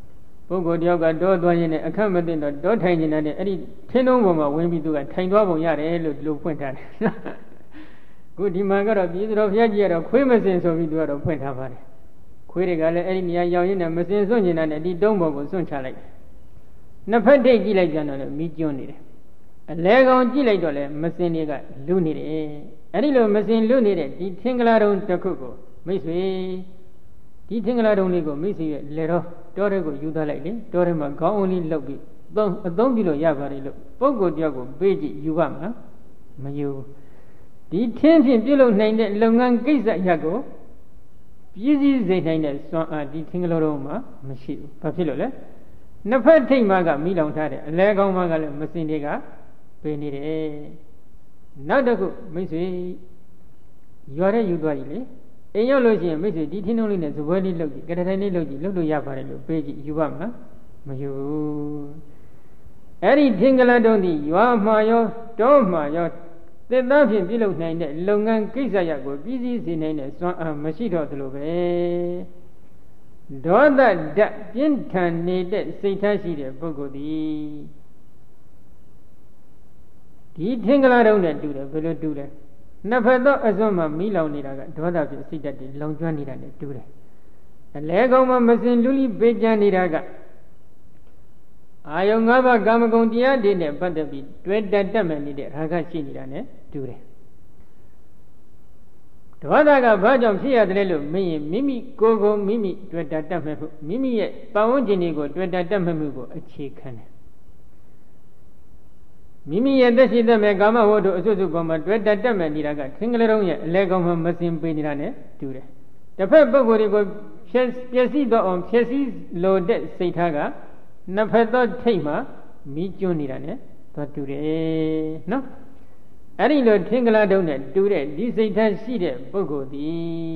ပုဂ္ဂိုလ်တယောက်ကတောသွားရင်လည်းအခက်မသိတော့တောထိုင်နေတာနဲ့အဲ့ဒီထင်းလုံးပေါ်မှာဝင်ပြီးသူကထိုင်သွားပုံရတယ်လို့ဒီလိုဖွင့်ထားတယ်ခုဒီမှာကတော့ပြည်သူတော်ဘုရားကြီးကတော့ခွေးမစင်ဆိုပြီးသူကတော့ဖွင့်ထားပါတယ်ခွေးတွေကလည်းအဲ့ဒီနေရာရောက်ရင်းနဲ့မစင်စွန့်နေတာနဲ့ဒီတုံးပေါ်ကိုစွန့်ချလိုက်နှစ်ဖက်ထိပ်ကြည့်လိုက်ပြန်တော့လည်းမီးကျွန်းနေတယ်အလဲကောင်ကြည့်လိုက်တော့လည်းမစင်တွေကလူနေတယ်အဲ့ဒီလိုမစင်လူနေတဲ့ဒီထင်္ဂလာတုံးတစ်ခုကိုမိတ်ဆွေဒီထင်္ဂလာတုံးလေးကိုမိတ်ဆွေရဲ့လေတော့တောထဲကိုယူသွားလိုက်လေတောထဲမှာခေါင်းအုံးလေးလှုပ်ပြီးအသုံးပြုလို့ရပါတယ်လို့ပုဂ္ဂိုလ်တယောက်ကိုပေးကြည့်ယူပါမလားမယူဒီထင်းဖြင့်ပြုလုပ်နိုင်တဲ့လုပ်ငန်းကိစ္စရပ်ကိုပြည့်စည်စေနိုင်တဲ့စွမ်းအားဒီထင်္ဂလာတုံးမှာမရှိဘူးဘာဖြစ်လို့လဲနှစ်ဖက်ထိပ်မှာကမိလောင်ထားတယ်အလဲကောင်းမှာကလည်းမစင်တွေကပေးနေတယ်နောက်တစ်ခုမိတ်ဆွေရွာတဲ့ယူသွားကြည့်လေအိမ်ရောက်လို့ရှိရင်မိတ်ဆွေဒီထင်းလုံးလေးနဲ့ဇပွဲလေးလုပ်ကြည့်ကရထိုင်လေးလုပ်ကြည့်လုပ်လို့ရပါတယ်လို့ပေးကြည့်ယူပါမလားမယူဘူးအဲ့ဒီထင်္ဂလာတုံးဒီရွာမှာရောတောမှာရောသစ်သားဖြင့်ပြုလုပ်နိုင်တဲ့လုပ်ငန်းကိစ္စရပ်ကိုပြည်စည်းစေနိုင်တဲ့စွမ်းအားမရှိတော့သလိုပဲဒေါသဓာတ်ပြင်းထန်နေတဲ့စိတ်ထားရှိတဲ့ပုဂ္ဂိုလ်ဒီထင်္ဂလာတုံးနဲ့တူတယ်ဘယ်လိုတူလဲနှစ်ဖက်သောအစွန်းမှာမိလောင်နေတာကဒေါသဖြင့်စိတ်ဓာတ်တွေလောင်ကျွမ်းနေတာနဲ့တူတယ်အလဲကောင်မှာမစင်လူလိပေးကြနေတာကအာယုံ၅ပါးကာမဂုဏ်တရားတွေနဲ့ပတ်သက်ပြီးတွေ့တတ်မှနေတဲ့ရာဂရှိနေတာနဲ့တူတယ်ဒေါသကဘာကြောင့်ဖြစ်ရတယ်လို့မင်းရင်မိမိကိုယ်ကိုမိမိတွေ့တတ်မှမှုမိမိရဲ့ပတ်ဝန်းကျင်တွေကိုတွေ့တတ်မှမှုကိုအခြေခံတယ်မိမိရဲ့သက်ရှိသက်မဲ့ကာမဝတ္ထုအစွတ်စွတ်ပေါ်မှာတွေ့တတ်မှနေတာကထင်္ဂလတုံးရဲ့အလဲကောင်မှာမစင်ပေးနေတာနဲ့တူတယ်တစ်ဖက်ပုဂ္ဂိုလ်တွေကိုပျက်စီးတော့အောင်ဖြည့်ဆည်းလိုတဲ့စိတ်ထားကနှစ်ဖက်သောထိတ်မှာမိကျွန်းနေတာနဲ့သွားတူတယ်နော်အဲ့ဒီလိုထင်္ဂလာတုံးနဲ့တူတဲ့ဒီစိတ်ထားရှိတဲ့ပုဂ္ဂိုလ်ဒီ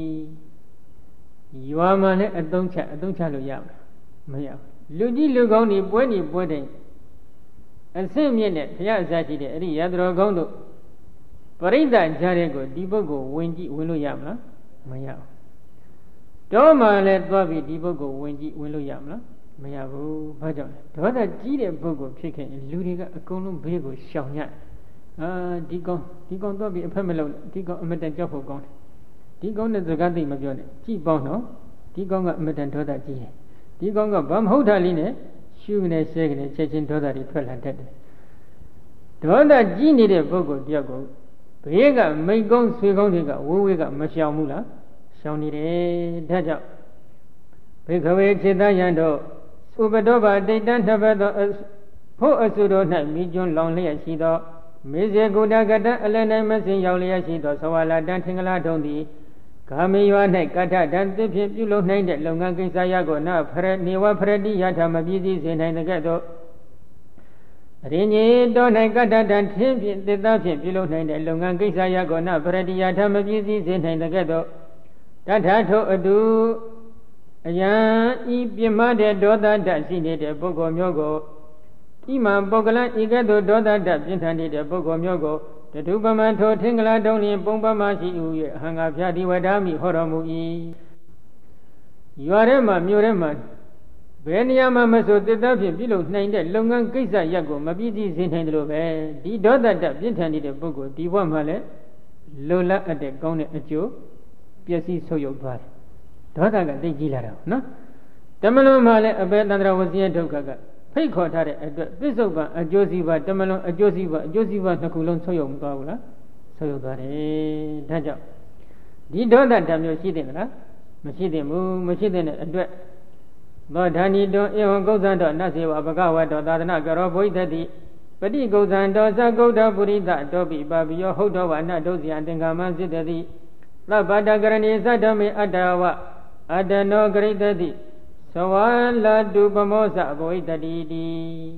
ရွာမှာလည်းအသုံးချလို့ရမှာမရဘူးလူကြီးလူကောင်းတွေပွဲနေပွဲတိုင်းအဆင့်မြင့်တဲ့ဘုရားအစရှိတဲ့အဲ့ဒီရတတော်ကောင်းတို့ပရိသတ်ကြားတဲ့ကိုဒီပုဂ္ဂိုလ်ဝင်ကြည့်ဝင်လို့ရမလားမရဘူးတော့မှလည်းသွားပြီးဒီပုဂ္ဂိုလ်ဝင်ကြည့်ဝင်လို့ရမလားမရဘူးဘာကြောင့်လဲဒေါသကြီးတဲ့ပုဂ္ဂိုလ်ဖြစ်ခဲ့ရင်လူတွေကအကုန်လုံးဘေးကိုရှောင်ညဒီကောင်သွားပြီးအဖက်မလုံးဒီကောင်အမတန်ကြောက်ဖို့ကောင်းတယ်ဒီကောင်နဲ့စကားသိမပြောနဲ့ကြည့်ပေါင်းတော့ဒီကောင်ကအမတန်ဒေါသကြီးတယ်ဒီကောင်ကဘာမဟုတ်တာလေးနဲ့ရှုနေရှဲကနေချက်ချင်းဒေါသတွေထွက်လာတတ်တယ်ဒေါသကြီးနေတဲ့ပုဂ္ဂိုလ်တယောက်ကိုဘေးကမိတ်ကုန်းဆွေကုန်းတွေကဝေးကမရှောင်ဘူးလားရှောင်နေတယ်ဒါကြောင့်ဘိက္ခဝေจิตယံတို့ဥပဒောဘာတိတ်တန်းနှစ်ဘက်သောဖို့အစုတို့၌မိကျွန်းလောင်လျက်ရှိသောမေဇေကုတကတအလယ်၌မစင်ရောက်လျက်ရှိသောသဝလာတန်ထင်္ဂလာထုံးသည်ကာမေရွာ၌ကထတန်သစ်ဖြင့်ပြုလုပ်နိုင်တဲ့လုပ်ငန်းကိစ္စရပ်ကိုနဖရနေဝဖရတိယထာမပြည့်စည်စေနိုင်တဲ့ကဲ့သို့အရင်ကြီးတော်၌ကထတန်ထင်းဖြင့်သစ်သားဖြင့်ပြုလုပ်နိုင်တဲ့လုပ်ငန်းကိစ္စရပ်ကိုနဖရတိယထာမပြည့်စည်စေနိုင်တဲ့ကဲ့သို့တထထိုအတူအယံဤပြမတဲ့ဒေါသဓာတ်ရှိနေတဲ့ပုဂ္ဂိုလ်မျိုးကိုဤမှာပုဂ္ဂလဤကဲ့သို့ဒေါသဓာတ်ပြင်းထန်နေတဲ့ပုဂ္ဂိုလ်မျိုးကိုတထုပမံထိုထင်္ဂလာတုံးလျင်ပုံပမရှိဟု၍အဟံငါဖြာတိဝဒာမိဟောတော်မူ၏ရွာထဲမှာမြို့ထဲမှာဘယ်နေရာမှာမဆိုတစ်သားဖြင့်ပြုလုပ်နိုင်တဲ့လုပ်ငန်းကိစ္စရပ်ကိုမပြည့်စည်စေနိုင်တယ်လို့ပဲဒီဒေါသဓာတ်ပြင်းထန်နေတဲ့ပုဂ္ဂိုလ်ဒီဘဝမှာလည်းလိုလားအပ်တဲ့ကောင်းတဲ့အကျိုးပျက်စီးဆုတ်ယုတ်သွားတယ်ဒေါသကသိကြီးလာတာနော်တမလွန်မှာလည်းအပေတန္တရာဝစီယဒုက္ခကဖိတ်ခေါ်ထားတဲ့အတွက်ပစ္စုပန်အကျိုးစီးပွားတမလွန်အကျိုးစီးပွားနှစ်ခုလုံးဆုတ်ယုတ်မသွားဘူးလားဆုတ်ယုတ်သွားတယ်ဒါကြောင့်ဒီဒေါသဓာတ်မျိုးရှိတယ်မလားမရှိသင့်ဘူးမရှိတဲ့အတွက်သောဓာနီတောဧဝံဂုဇ္ဇံတောနသေဝဘဂဝတောသာသနာကရောဘုိသတိပฏิဂုဇ္ဇံတောသဂုဋ္ဌပုရိသတောပိပါပိယောဟုတ်တော်ဝနဒုစယသင်္ကာမစိတ္တိသဗ္ဗတကရဏီသတ္တမေအတ္တဝအတ္တနောဂရိတတိသဝလတုပမောဇဘဝိတတိတိ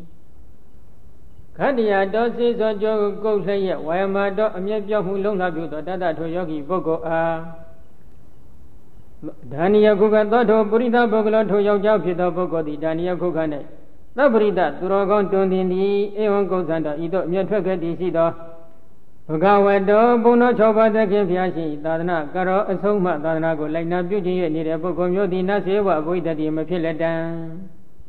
ခတ္တယတောစေသောကြောကုတ်လျက်ဝါယမတောအမျက်ပြောက်မှုလုံးလာပြုသောတတ္တထိုယောဂီပုဂ္ဂိုလ်အားဒါနိယခုကသောထိုပုရိသပုဂ္ဂလောထိုယောက်ျားဖြစ်သောပုဂ္ဂိုလ်သည်ဒါနိယခုက၌သဗ္ဗရိတသူတော်ကောင်းတွင်သည်ဧဝံကုသန္တဤသို့အမျက်ထွက်ခဲ့သည်ရှိသောဘဂဝတောဘုံတော်၆ပါးသခင်ဖျားရှိသာသနာကရောအဆုံးမှသာသနာကိုလိုက်နာပြုခြင်း၍နေတဲ့ပုဂ္ဂိုလ်မျိုးသည်နတ်စေဝဘုိတတိမဖြစ်လက်တံ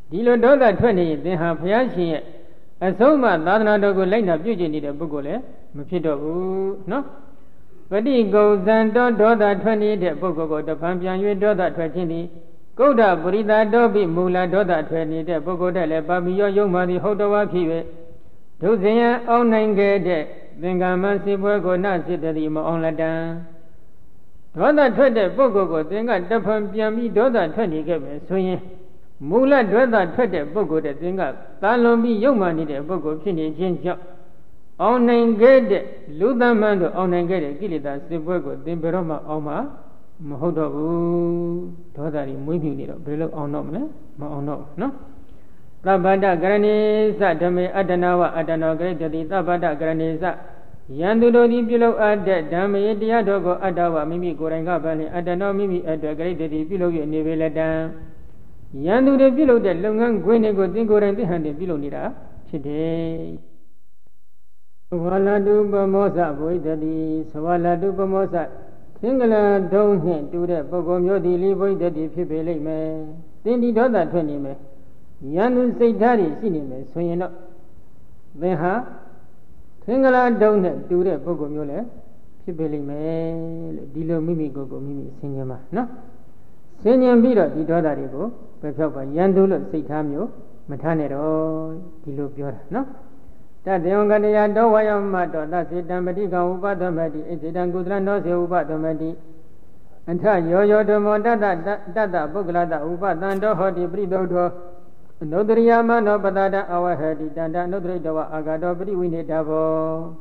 ဒီလိုဒေါသထွက်နေရင်သင်ဟာဘုရားရှင်ရဲ့အဆုံးအမသာသနာတော်ကိုလိုက်နာပြုကျင့်နေတဲ့ပုဂ္ဂိုလ်လည်းမဖြစ်တော့ဘူးနော်ပฏิကုဇံတောဒေါသထွက်နေတဲ့ပုဂ္ဂိုလ်ကိုတဖန်ပြန်၍ဒေါသထွက်ခြင်းသည်ကုဋ္ဌပရိသတောပိမူလဒေါသထွက်နေတဲ့ပုဂ္ဂိုလ်တည်းလည်းပါပိယောယုံမှသည်ဟုတ်တော်ဝါဖြစ်၍ဒုစင်ယံအောင်နိုင်ခဲ့တဲ့သင်္ကမစေပွဲကိုနစိတ္တိမအောင်လက်တံဒေါသထွက်တဲ့ပုဂ္ဂိုလ်ကိုသင်ကတဖန်ပြန်ပြီးဒေါသထွက်နေခဲ့မယ်ဆိုရင်မူလဒေါသထွက်တဲ့ပုဂ္ဂိုလ်တဲ့သင်ကသာလွန်ပြီးယုံမှနေတဲ့ပုဂ္ဂိုလ်ဖြစ်နေခြင်းကြောင့်အောင်နိုင်ခဲ့တဲ့လူသမန်တို့အောင်နိုင်ခဲ့တဲ့ကိလေသာစစ်ပွဲကိုသင်ဘယ်တော့မှအောင်မှာမဟုတ်တော့ဘူးဒေါသတွေမွေးမြူနေတော့ဘယ်လိုအောင်တော့မလဲမအောင်တော့ဘူးနော်သဗ္ဗတကရဏိသဓမ္မေအတ္တနာဝအတ္တနောကရိတတိသဗ္ဗတကရဏိသယံသူတို့သည်ပြုလုပ်အပ်တဲ့ဓမ္မေတရားတော်ကိုအတ္တဝမိမိကိုယ်တိုင်ကပဲလင်အတ္တနောမိမိအတွက်ကရိတတိပြုလုပ်၍နေပေလက်တံယံသူတွေပြုလုပ်တဲ့လုပ်ငန်းခွင်တွေကိုသင်ကိုယ်တိုင်သိဟန်တင်ပြုလုပ်နေတာဖြစ်တယ်ဝါလာတုပမောဇဘဝိတတိသဝါလာတုပမောဇသင်္ကလတုံးနှင့်တူတဲ့ပုဂ္ဂိုလ်မျိုးသည်လိဘဝိတတိဖြစ်ပေလိမ့်မယ်သင်ဒီဒေါသထွက်နေမယ်ယံသူစိတ်ဓာတ်တွေရှိနေမယ်ဆိုရင်တော့သင်ဟာသင်္ကလတုံးနဲ့တူတဲ့ပုဂ္ဂိုလ်မျိုးလည်းဖြစ်ပေလိမ့်မယ်လို့ဒီလိုမိမိကိုယ်ကိုမိမိဆင်ခြင်ပါနော်ဆင်ခြင်ပြီးတော့ဒီဒေါသတွေကိုပဲဖြောက်ပါယံသူလို့စိတ်ထားမျိုးမထားနဲ့တော့ဒီလိုပြောတာနော်တတေယံကတယတောဝယမတောသစေတံပတိကံဥပသမတိဣစေတံကုသလနောစေဥပသမတိအထယောယောဓမ္မောတတပုဂ္ဂလတဥပတံတောဟောတိပရိသုထောအနုတရိယမနောပတတအဝဟတိတန္တအနုတရိတဝအာဂတောပရိဝိနေတဘော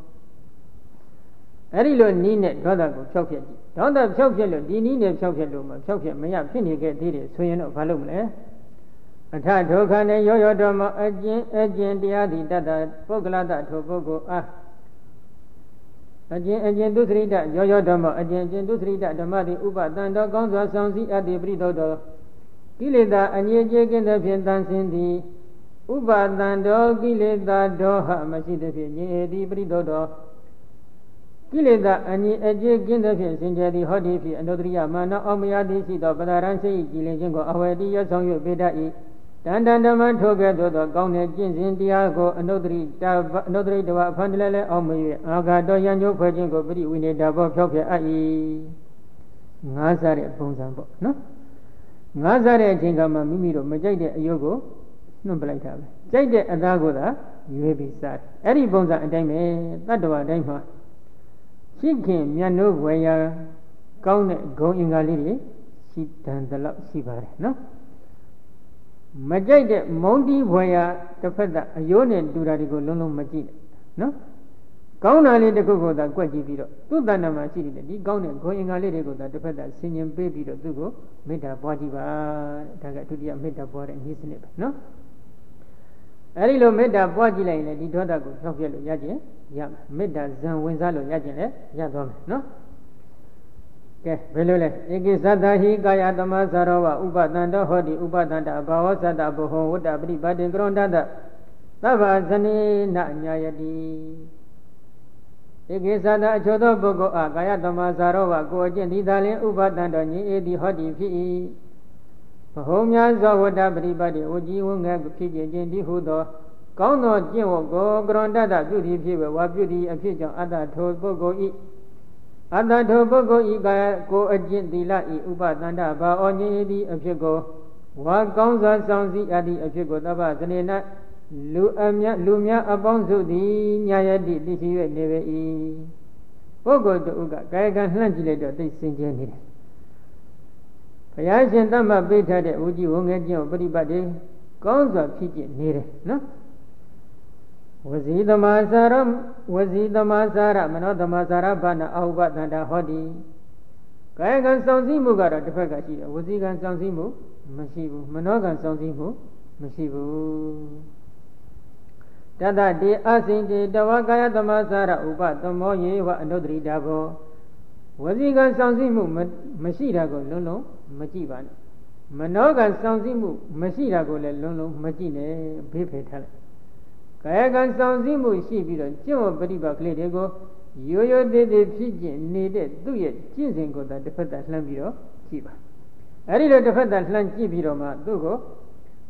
အဲ့ဒီလိုနီးနဲ့ဒေါသကိုဖြောက်ပြက်ကြည့်ဒေါသဖြောက်ပြက်လို့ဒီနီးနဲ့ဖြောက်ပြက်လို့မဖြောက်ပြက်မရဖြစ်နေခဲ့သေးတယ်ဆိုရင်တော့ဘာလုပ်မလဲအထဒုက္ခနဲ့ရောရောတော်မှာအကျဉ်တရားသည်တတပုဂ္ဂလတထိုပုဂ္ဂိုလ်အားအကျဉ်သူစရိတရောရောတော်မှာအကျဉ်သူစရိတဓမ္မသည်ဥပတန်တော်ကောင်းစွာဆောင်စည်းအပ်သည်ပရိသောတော်ကိလေသာအငြိကျေကင်းသဖြင့်တန်ဆင်းသည်ဥပတန်တော်ကိလေသာဒေါဟမရှိသဖြင့်ငြိသည်ပရိသောတော်ကိလေသာအငြိအကျေကင်းသဖြင့်စင်ကြယ်သည်ဟောဒီဖြစ်အနုတ္တိယမာနအောင်မရသည်ရှိသောပဒါရန်စိတ်ကြည်လင်ခြင်းကိုအဝေတိရဆောင်၍ပေတတ်၏တန်တန်ဓမ္မထိုကဲ့သို့သောကောင်းတဲ့ကျင့်စဉ်တရားကိုအနုတ္တိတဝအဖန်တလဲလဲအောင်မ၍အာဃာတော်ရန်ကျိုးဖွဲ့ခြင်းကိုပရိဝိနေတဘောဖြောက်ဖျက်အပ်၏ငါးစားတဲ့ပုံစံပေါ့နော်ငါးစားတဲ့အချိန်ကမှမိမိတို့မကြိုက်တဲ့အယုတ်ကိုနှုတ်ပလိုက်တာပဲကြိုက်တဲ့အသားကိုသာရွေးပြီးစားတယ်အဲ့ဒီပုံစံအတိုင်းပဲတတ္တဝအတိုင်းမှာရှိခင်မြတ်နိုးဝေယကောင်းတဲ့ဂုဏ်အင်္ဂါလေးတွေရှိတန်တလောက်ရှိပါတယ်နော်မကြိုက်တဲ့မုန်းတီးဖွယ်ရာတစ်ဖက်သက်အယိုးနဲ့တူတာတွေကိုလုံးလုံးမကြည့်နဲ့နော်ကောင်းတာလေးတစ်ခုကိုသာကြွက်ကြည့်ပြီးတော့သူ့တဏ္ဍာမှာရှိနေတဲ့ဒီကောင်းတဲ့ဂုဏ်အင်္ဂါလေးတွေကိုသာတစ်ဖက်သက်ဆင်ញင်ပေးပြီးတော့သူ့ကိုမေတ္တာပွားကြည့်ပါဒါကဒုတိယမေတ္တာပွားတဲ့နည်းစနစ်ပဲနော်အဲဒီလိုမေတ္တာပွားကြည့်လိုက်ရင်လည်းဒီဒေါသကိုဖြောက်ပြက်လို့ရခြင်းရမယ်မေတ္တာဇံဝင်စားလို့ရခြင်းလည်းရသွားမယ်နော်ကဲဘယ်လိုလဲဧကိသတ္တဟိကာယသမသရောဝဥပတန္တဟောတိဥပတန္တအဘာဝသတ္တဘုဟောဝတ္တပရိပါတိကရောတတ္တသဗ္ဗဇနေနညာယတိဧကိသတ္တအချို့သောပုဂ္ဂိုလ်အားကာယသမသရောဝကိုအကျင့်ဒီသာလင်ဥပတန္တညင်ဧတိဟောတိဖြစ်၏ဘုံများသောဝတ္တပရိပါတိဝကြီးဝငယ်ဖြစ်ခြင်းဒီဟုသောကောင်းသောကျင့်ဝတ်ကိုကရောတတ္တပြုသည်ဖြစ်ဝါပြုသည်အဖြစ်ကြောင့်အတ္တထိုပုဂ္ဂိုလ်၏အတ္တထိုပုဂ္ဂိုလ်ဤကာယကိုအကျင့်သီလဤဥပတန္တဘာအောညေသည်အဖြစ်ကိုဝါကောင်းစွာဆောင်စည်းအပ်သည့်အဖြစ်ကိုသဗ္ဗဇနေနလူများအပေါင်းစုသည်ညာယတိသိရှိ၍နေပေ၏ပုဂ္ဂိုလ်တို့ကကာယကံလှမ်းကြည့်လိုက်တော့သိစင်ကြဲနေတယ်ဘုရားရှင်တတ်မှတ်ပေးထားတဲ့ဝကြီးဝငယ်ကျင့်ပฏิပတ်တွေကောင်းစွာဖြစ်ကျင့်နေတယ်နော်ဝစီသမစာရမနောသမစာရဘာနာအဟုပတန္တဟောတိကာယကံစောင့်စည်းမှုကတော့တစ်ဖက်ကရှိတယ်ဝစီကံစောင့်စည်းမှုမရှိဘူးမနောကံစောင့်စည်းမှုမရှိဘူးတတတေအစိန်တေတဝကာယသမစာရဥပသမောယေဝအနုတ္တိတာဘောဝစီကံစောင့်စည်းမှုမရှိတာကိုလုံးလုံးမကြည့်ပါနဲ့မနောကံစောင့်စည်းမှုမရှိတာကိုလည်းလုံးလုံးမကြည့်နဲ့ဘေးဖယ်ထားလိုက်ကာယကံစောင့်စည်းမှုရှိပြီးတော့ကျင့်ဝတ်ပฏิပတ်ကလေးတွေကိုရိုးရိုးသေးသေးဖြစ်ကျင့်နေတဲ့သူ့ရဲ့ကျင့်စဉ်ကိုသာတစ်ဖက်သက်လှမ်းပြီးတော့ကြည့်ပါအဲ့ဒီလိုတစ်ဖက်သက်လှမ်းကြည့်ပြီးတော့မှသူ့ကို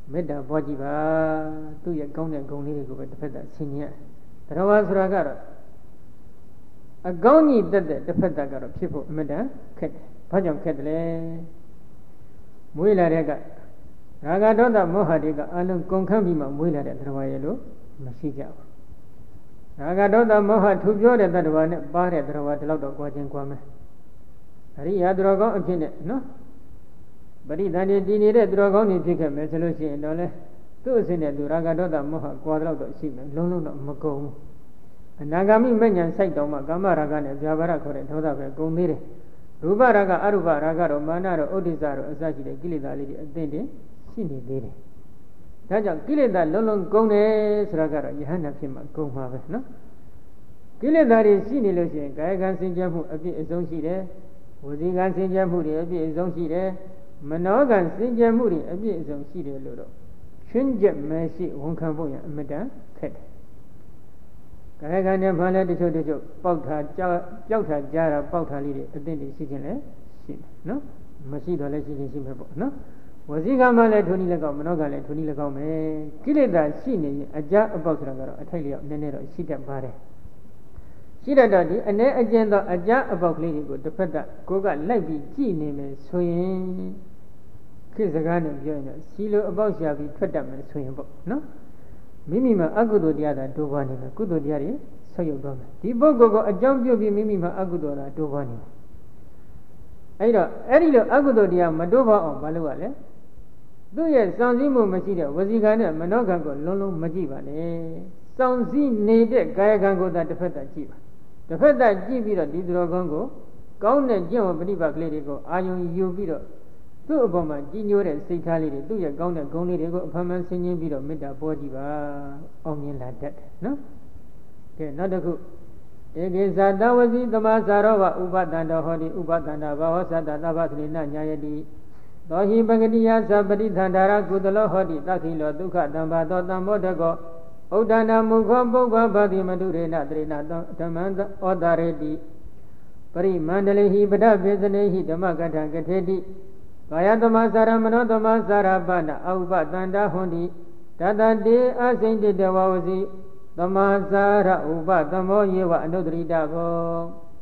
မေတ္တာပွားကြည့်ပါသူ့ရဲ့ကောင်းတဲ့ဂုဏ်လေးတွေကိုပဲတစ်ဖက်သက်ဆင်ញင်တရားဝါဆိုတာကတော့အကောင်းကြီးတက်တဲ့တစ်ဖက်သက်ကတော့ဖြစ်ဖို့အမှန်တန်ခက်တယ်။ဘာကြောင့်ခက်တယ်လဲ။မွေးလာတဲ့ကရာဂဒေါသမောဟတွေကအလုံးကုန်ခန့်ပြီးမှမွေးလာတဲ့တရားဝါရဲ့လို့မရှိကြဘူး။ရာဂဒေါသမောဟထူပြောတဲ့တရားဝါနဲ့ပါတဲ့တရားဝါဒီလောက်တော့ကြွားခြင်းကြွားမယ်။အရိယာတော်ကောင်းအဖြစ်နဲ့နော်ပရိသန္တိတည်နေတဲ့သူတော်ကောင်းတွေဖြစ်ခဲ့မယ်ဆိုလို့ရှိရင်တော့လေသူ့အစဉ်နဲ့သူရာဂဒေါသမောဟကွာတော့တော့ရှိမယ်လုံးလုံးတော့မကုန်ဘူးအနာဂါမိမဉ္ဇဉ်စိုက်တော်မှာကာမရာဂနဲ့ဗျာပါဒခေါ်တဲ့ဒေါသပဲကုန်သေးတယ်ရူပရာဂအရူပရာဂတော့မာနတော့ဥဒိစ္စတော့အစရှိတဲ့ကိလေသာလေးတွေအသင့်တင်ရှိနေသေးတယ်ဒါကြောင့်ကိလေသာလုံးလုံးကုန်တယ်ဆိုတာကတော့ယဟန္တာဖြစ်မှကုန်မှာပဲနော်ကိလေသာတွေရှိနေလို့ရှိရင်ကာယကံစင်ကြယ်မှုအပြည့်အစုံရှိတယ်ဝစီကံစင်ကြယ်မှုတွေအပြည့်အစုံရှိတယ်မနောကံစင်ကြယ်မှုတွေအပြည့်အစုံရှိတယ်လို့တော့ချွင်းချက်မရှိဝန်ခံဖို့ရအမတန်ခက်တယ်။ကာယကံနဲ့မှလည်းတချို့ပေါက်တာကြောက်တာကြားတာပေါက်တာလေးတွေအသင့်တွေရှိခြင်းလည်းရှိတယ်နော်။မရှိတော့လည်းရှိခြင်းရှိမှာပေါ့နော်။ဝစီကံမှလည်းထုံနည်းလည်းကောက်မနောကံလည်းထုံနည်းလည်းကောက်မယ်။ကိလေသာရှိနေရင်အကြအပေါက်ဆိုတာကတော့အထိုက်လျောက်နည်းနည်းတော့ရှိတတ်ပါတယ်။ရှိတတ်တော့ဒီအ ਨੇ အကျဉ်းသောအကြအပေါက်ကလေးတွေကိုတစ်ဖက်ကကိုယ်ကလိုက်ပြီးကြည့်နေမယ်ဆိုရင်ခေတ်စကားနဲ့ပြောရင်တော့စီလိုအပေါက်ရှာပြီးထွက်တတ်မယ်ဆိုရင်ပေါ့နော်မိမိမှာအကုသိုလ်တရားသာတိုးပွားနေမယ်ကုသိုလ်တရားတွေဆက်ရုပ်သွားမယ်ဒီပုဂ္ဂိုလ်ကိုအကြောင်းပြုပြီးမိမိမှာအကုသိုလ်တရားတိုးပွားနေမယ်အဲ့တော့အဲ့ဒီလိုအကုသိုလ်တရားမတိုးပွားအောင်မလုပ်ရလဲသူ့ရဲ့စောင့်စည်းမှုမရှိတဲ့ဝစီကံနဲ့မနောကံကိုလုံးလုံးမကြည့်ပါနဲ့စောင့်စည်းနေတဲ့ကာယကံကိုသာတစ်ဖက်သက်ကြည့်ပါတစ်ဖက်သက်ကြည့်ပြီးတော့ဒီသူတော်ကောင်းကိုကောင်းတဲ့ကျင့်ဝတ်ပฏิပတ်ကလေးတွေကိုအာယုံယူပြီးတော့သူ့အပေါ်မှာကြီးညိုတဲ့စိတ်ထားလေးတွေသူ့ရဲ့ကောင်းတဲ့ဂုဏ်လေးတွေကိုအဖမှန်ဆင်ခြင်ပြီးတော့မေတ္တာပွားကြည့်ပါအောင်မြင်လာတတ်တယ်နော်ကဲနောက်တစ်ခုဧကိသတဝစီသမာစာရောဝဥပဒန္တဟောတိဥပဒန္တဘာဟောသတ္တသဗ္ဗသလိနညာယတိသောဟိပဂတိယသပတိသန္တာရကုသလောဟောတိသခိလောဒုက္ခတံဘာသောတံမောတကောဥဒ္ဒနာမုခောပုဗ္ဗဗတိမတုရေနတရိဏဓမ္မံဩတာရေတိပရိမန္တလေဟိပဒပိစနေဟိဓမ္မကထံကထေတိကာယသမစာရမနောသမစာရပနအဥပတန္တဟွန်တိတတတေအစိမ့်တဝဝစီသမစာရဥပသမောယေဝအနုတရိတဘော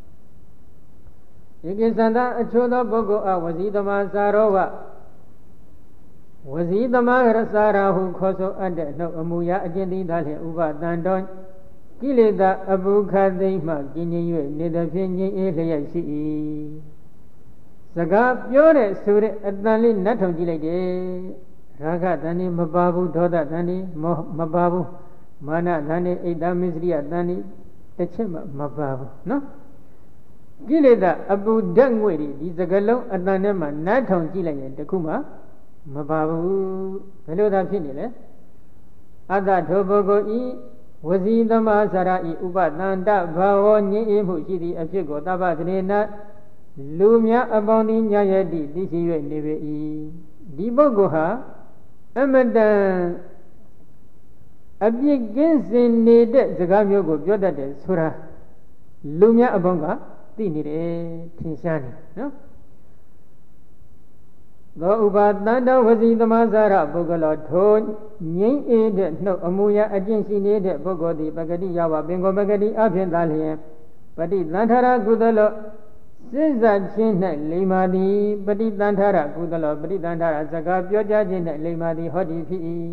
ဧကိသန္တအချို့သောပုဂ္ဂိုလ်အဝစီသမစာရောဝစီသမရစာရဟုခေါ်ဆိုအပ်တဲ့နှုတ်အမူအရာအကျဉ်းသီးသားလျင်ဥပတန္တောကိလေသာအပုခသိမ့်မှကျဉ်း၍နေသဖြင့်ငြိမ်းအေးလျက်ရှိ၏စကားပြောတဲ့ဆိုတဲ့အတန်လေးနတ်ထုံကြည့်လိုက်တယ်ရာဂတန်နေမပါဘူးဒေါသတန်နေမပါဘူးမာနတန်နေဣဒ္ဓမစ္စရိယတန်နေတစ်ချက်မှမပါဘူးနော်ကိလေသာအပူဓာတ်ငွေ့ဒီစကားလုံးအတန်ထဲမှာနတ်ထုံကြည့်လိုက်ရင်တခုမှမပါဘူးဘယ်လိုသာဖြစ်နေလဲအတ္တထိုပုဂ္ဂိုလ်ဤဝစီသမစာရဤဥပတန္တဘာဝညင်အေးမှုရှိသည့်အဖြစ်ကိုသဗ္ဗသနေနလူများအပေါင်းသည်ညာယတိသိရှိ၍နေပေ၏ဒီပုဂ္ဂိုလ်ဟာအမတန်အပြစ်ကင်းစင်နေတဲ့စကားမျိုးကိုပြောတတ်တယ်ဆိုတာလူများအပေါင်းကသိနေတယ်ထင်ရှားနေနော်သောဥပါတန္တဝစီသမစာရပုဂ္ဂလောထိုငြိမ့်အေးတဲ့နှုတ်အမူအရာအကျင့်ရှိနေတဲ့ပုဂ္ဂိုလ်သည်ပဂတိယဝပင်ကိုပဂတိအဖြစ်သာလျင်ပฏิသန္ထရကုသလောစိစ္ဆာချင်း၌လိမ္မာသည်ပฏิသန္ထရကုသလောပฏิသန္ထရစကားပြောကြားခြင်း၌လိမ္မာသည်ဟောဒီဖြစ်၏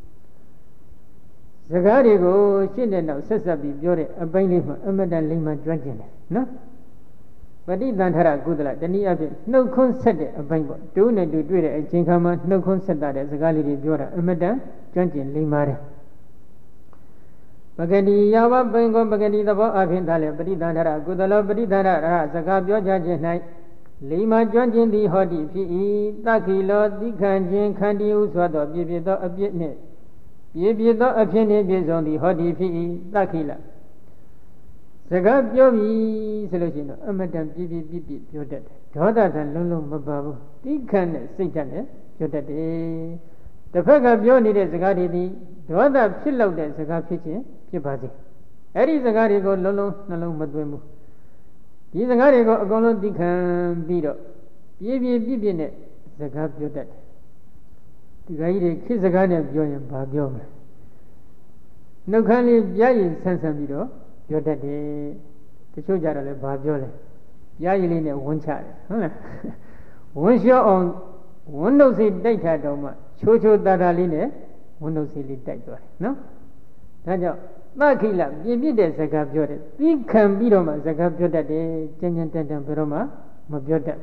စကားတွေကိုရှင်းတဲ့နောက်ဆက်ဆက်ပြီးပြောတဲ့အပိုင်းလေးမှာအမတန်လိမ္မာကျွမ်းကျင်တယ်နော်ပฏิသန္ထရကုသလတနည်းအားဖြင့်နှုတ်ခွန်းဆက်တဲ့အပိုင်းပေါ့တူနဲ့တူတွေ့တဲ့အချိန်ခါမှာနှုတ်ခွန်းဆက်တဲ့စကားလေးတွေပြောတာအမတန်ကျွမ်းကျင်လိမ္မာတယ်ပဂတိယဝပင်ကိုပဂတိသဘောအဖြစ်သာလေပฏิသန္ထရကုသလောပฏิသန္ထရစကားပြောကြားခြင်း၌လိမ္မာကျွမ်းကျင်သည်ဟောတိဖြစ်၏တခိလောတိခံခြင်းခန္တီဟုဆိုသောပြည့်ပြည့်သောအပြစ်နှင့်ပြည့်ပြည့်သောအဖြစ်နှင့်ပြည့်စုံသည်ဟောတိဖြစ်၏တခိလစကားပြောပြီဆိုလို့ရှိရင်တော့အမတန်ပြည့်ပြည့်ပြောတတ်တယ်ဒေါသတန်လုံးလုံးမပါဘူးတိခံတဲ့စိတ်ဓာတ်နဲ့ပြောတတ်တယ်တစ်ဖက်ကပြောနေတဲ့စကားတွေဒီဒေါသဖြစ်လောက်တဲ့စကားဖြစ်ခြင်းဖြစ်ပါစေအဲ့ဒီစကားတွေကိုလုံးလုံးနှလုံးမသွင်းဘူးဒီစကားတွေကိုအကုန်လုံးသိခံပြီးတော့ပြည့်ပြည့်နဲ့စကားပြောတတ်တယ်ဒီကကြီးတွေခေတ်စကားနဲ့ပြောရင်ဘာပြောမလဲနှုတ်ခမ်းလေးပြရည်ဆန်းဆန်းပြီးတော့ပြောတတ်တယ်တချို့ကြတော့လည်းဘာပြောလဲပြရည်လေးနဲ့ဝန်းချတယ်ဟုတ်လားဝန်းလျှော့အောင်ဝန်းနှုတ်စိတ်တိုက်ထားတော့မှချိုးချိုးတာတာလေးနဲ့ဝန်းနှုတ်စိတ်လေးတိုက်သွားတယ်နော်ဒါကြောင့်သခိလပြင်းပြတဲ့စကားပြောတယ်သီးခံပြီးတော့မှစကားပြောတတ်တယ်ကြမ်းကြမ်းတန်တန်ဘယ်တော့မှမပြောတတ်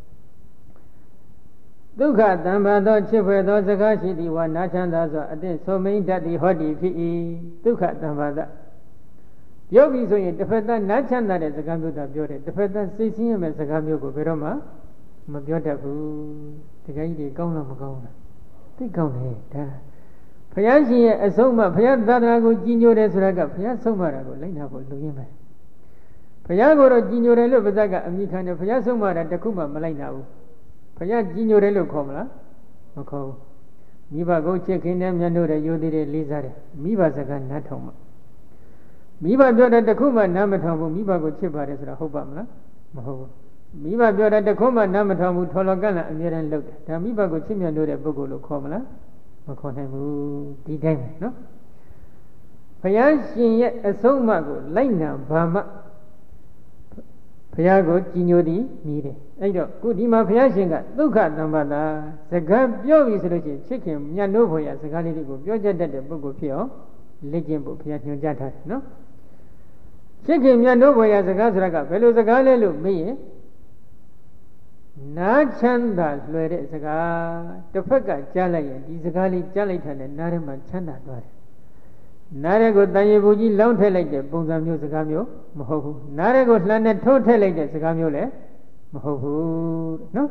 ဒုက္ခတံပါသောချစ်ဖွယ်သောစကားရှိသည်ဝါနာချမ်းသာစွာအသင့်ဆိုမိန်တတ်သည်ဟောဒီဖြစ်၏ဒုက္ခတံပါဒပြောပြီဆိုရင်တစ်ဖက်သားနာချမ်းသာတဲ့စကားမျိုးသာပြောတယ်တစ်ဖက်သားစိတ်ဆင်းရဲမဲ့စကားမျိုးကိုဘယ်တော့မှမပြောတတ်ဘူးတကယ်ကြီးကောင်းလားမကောင်းလားသိကောင်းတယ်ဒါဘုရားရှင်ရဲ့အဆုံးအမဘုရားသာသနာကိုကြီးညိုတယ်ဆိုတာကဘုရားဆုံးမတာကိုလိုက်နာဖို့လူရင်းပဲဘုရားကိုတော့ကြီးညိုတယ်လို့ပါဇက်ကအမိခံတယ်ဘုရားဆုံးမတာတခုမှမလိုက်နာဘူးဘုရားကြီးညိုတယ်လို့ခေါ်မလားမခေါ်ဘူးမိဘကိုချစ်ခင်တဲ့မြတ်တို့တဲ့ယိုသေးတဲ့လေးစားတဲ့မိဘစကားနားထောင်မှာမိဘပြောတဲ့တခုမှနားမထောင်ဘူးမိဘကိုချစ်ပါတယ်ဆိုတာဟုတ်ပါမလားမဟုတ်ဘူးမိဘပြောတဲ့တခုမှနားမထောင်ဘူးထော်လော်ကန့်လာအမြဲတမ်းလုပ်တယ်ဒါမိဘကိုချစ်မြတ်တို့တဲ့ပုဂ္ဂိုလ်လို့ခေါ်မလားမခေါ်နိုင်ဘူးဒီတိုင်းပဲနော်ဘုရားရှင်ရဲ့အဆုံးအမကိုလိုက်နာဘာမှဘုရားကိုကြည်ညိုသည်မြည်တယ်အဲ့တော့ခုဒီမှာဘုရားရှင်ကဒုက္ခတံပါဒစကားပြောပြီဆိုလို့ရှိရင်ချစ်ခင်မြတ်နိုးဖို့ရစကားလေးတွေကိုပြောကြတတ်တဲ့ပုဂ္ဂိုလ်ဖြစ်အောင်လေ့ကျင့်ဖို့ဘုရားညွှန်ကြားထားတယ်နော်ချစ်ခင်မြတ်နိုးဖို့ရစကားဆိုတာကဘယ်လိုစကားလဲလို့မေးရင်နားချမ်းသာလွယ်တဲ့စကားတစ်ဖက်ကကြားလိုက်ရင်ဒီစကားလေးကြားလိုက်တဲ့နားထဲမှာချမ်းသာသွားတယ်နားထဲကိုတန်ရေဘူးကြီးလောင်းထည့်လိုက်တဲ့ပုံစံမျိုးစကားမျိုးမဟုတ်ဘူးနားထဲကိုလှမ်းနဲ့ထိုးထည့်လိုက်တဲ့စကားမျိုးလည်းမဟုတ်ဘူးနော်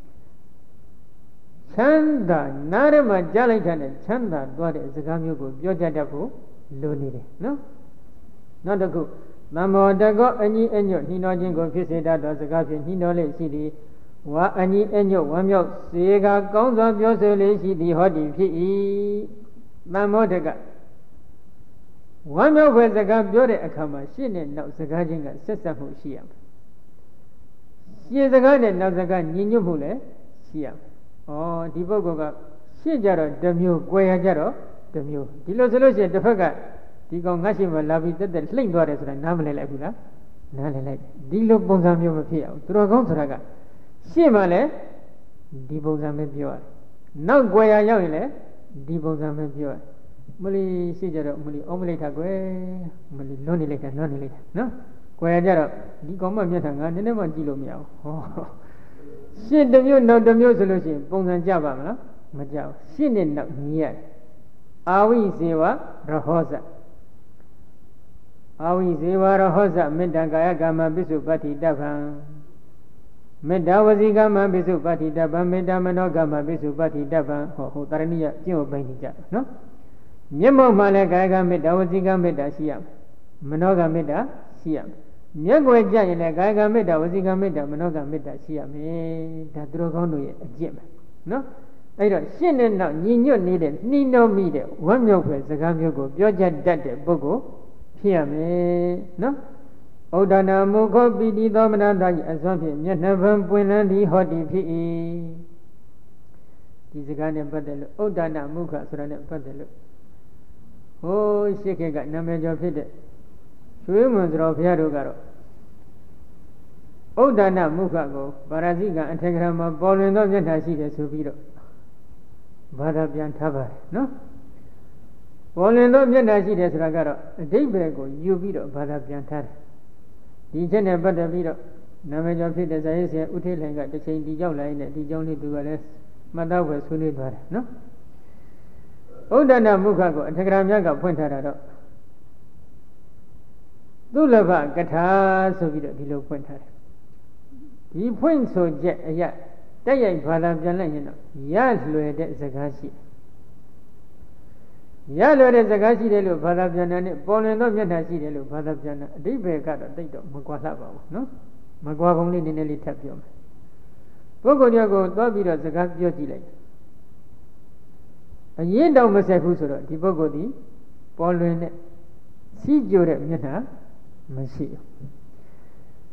ချမ်းသာနားထဲမှာကြားလိုက်တဲ့ချမ်းသာသွားတဲ့စကားမျိုးကိုပြောကြတတ်ဖို့လိုနေတယ်နော်နောက်တစ်ခုသမောတကောအညီအညွတ်နှီးနှောခြင်းကိုဖြစ်စေတတ်သောစကားဖြင့်နှီးနှောလေးရှိသည်ဝါအညီအညွတ်ဝမ်းမြောက်စေကကောင်းစွာပြောဆိုလေးရှိသည်ဟောဒီဖြစ်၏သမောတကဝမ်းမြောက်ဖွယ်စကားပြောတဲ့အခါမှာရှေ့နဲ့နောက်စကားချင်းကဆက်ဆက်မှုရှိရမယ်ရှေ့စကားနဲ့နောက်စကားညီညွတ်မှုလည်းရှိရမယ်ဩဒီပုဂ္ဂိုလ်ကရှေ့ကြတော့တစ်မျိုး၊ကွယ်ရကြတော့တစ်မျိုးဒီလိုဆိုလို့ရှိရင်တစ်ဖက်ကဒီကောင်ငါရှိမှလာပြီးတက်တက်လှိမ့်သွားတယ်ဆိုတာနားမလည်လိုက်ဘူးလားနားလည်လိုက်ဒီလိုပုံစံမျိုးမဖြစ်အောင်သူတော်ကောင်းဆိုတာကရှေ့မှလည်းဒီပုံစံပဲပြောရတယ်နောက်ကွယ်ရရောက်ရင်လည်းဒီပုံစံပဲပြောရတယ်မလီရှိကြတော့မလီအောင်မလိုက်တာကွယ်မလီလွန်နေလိုက်တာနော်ကွယ်ရကြတော့ဒီကောင်မမျက်နှာငါနည်းနည်းမှကြည့်လို့မရဘူးဟောရှစ်တစ်မျိုးနောက်တစ်မျိုးဆိုလို့ရှိရင်ပုံစံကြပါမလားမကြဘူးရှစ်နဲ့နောက်ညီရတယ်အာဝိဇေဝရဟောဇအာဝိဇေဝရဟောဇမေတ္တကာယကမ္မပိစုပတ္တိတဗံမေတ္တဝစီကမ္မပိစုပတ္တိတဗံမေတ္တမနောကမ္မပိစုပတ္တိတဗံဟောတရဏိယကျင့်ဝတ်ပိုင်းနေကြနော်မျက်မှောက်မှလည်းကာယကမေတ္တာဝစီကမေတ္တာရှိရမယ်မနောကမေတ္တာရှိရမယ်မျက်ွယ်ကြရင်လည်းကာယကမေတ္တာဝစီကမေတ္တာမနောကမေတ္တာရှိရမယ်ဒါသူတော်ကောင်းတို့ရဲ့အကျင့်ပဲနော်အဲ့တော့ရှင်းတဲ့နောက်ညီညွတ်နေတဲ့နှီးနှောမိတဲ့ဝမ်းမြောက်ဖွယ်စကားမျိုးကိုပြောကြတတ်တဲ့ပုဂ္ဂိုလ်ဖြစ်ရမယ်နော်ဩဒနာမုခောပိတိသောမနတာကြီးအစွမ်းဖြင့်မျက်နှာပန်းပွင့်လန်းသည်ဟောတိဖြစ်၏ဒီစကားနဲ့ပတ်သက်လို့ဩဒနာမုခဆိုတာနဲ့ပတ်သက်လို့ဟိုးရှိခေတ်ကနာမည်ကျော်ဖြစ်တဲ့ရွှေမွန်တော်ဘုရားတို့ကတော့ဩဒနာမုခကိုပါရဇိကအထေကရမှာပေါ်လွင်သောမျက်နှာရှိတယ်ဆိုပြီးတော့ဘာသာပြန်ထားပါတယ်နော်ပေါ်လွင်သောမျက်နှာရှိတယ်ဆိုတာကတော့အဓိပ္ပာယ်ကိုယူပြီးတော့ဘာသာပြန်ထားတယ်ဒီချက်နဲ့ပတ်သက်ပြီးတော့နာမည်ကျော်ဖြစ်တဲ့ဇာယေဆရာဥထေလှိုင်ကတစ်ချိန်ဒီကြောက်လာရင်ဒီကြောင့်လေးသူကလည်းမှတ်သားဖွယ်ဆွေးနွေးသွားတယ်နော်ဩဒနာမုခကိုအထေကရမြတ်ကဖွင့်ထားတာတော့သုလဘကထာဆိုပြီးတော့ဒီလိုဖွင့်ထားတယ်ဒီဖွင့်ဆိုချက်အရာတက်ရိုက်ဘာသာပြန်လိုက်ရင်တော့ရလွယ်တဲ့စကားရှိရလွယ်တဲ့စကားရှိတယ်လို့ဘာသာပြန်တာနဲ့ပေါ်လွင်သောမျက်နှာရှိတယ်လို့ဘာသာပြန်တာအဓိပ္ပာယ်ကတော့တိတ်တော့မကွာလှပါဘူးနော်မကွာပုံလေးနည်းနည်းလေးထပ်ပြောမယ်ပုဂ္ဂိုလ်တယောက်ကိုသွားပြီးတော့စကားပြောကြည့်လိုက်အရင်တော့မဆက်ဘူးဆိုတော့ဒီပုဂ္ဂိုလ်ဒီပေါ်လွင်တဲ့စီးကြိုတဲ့မျက်နှာမရှိဘူး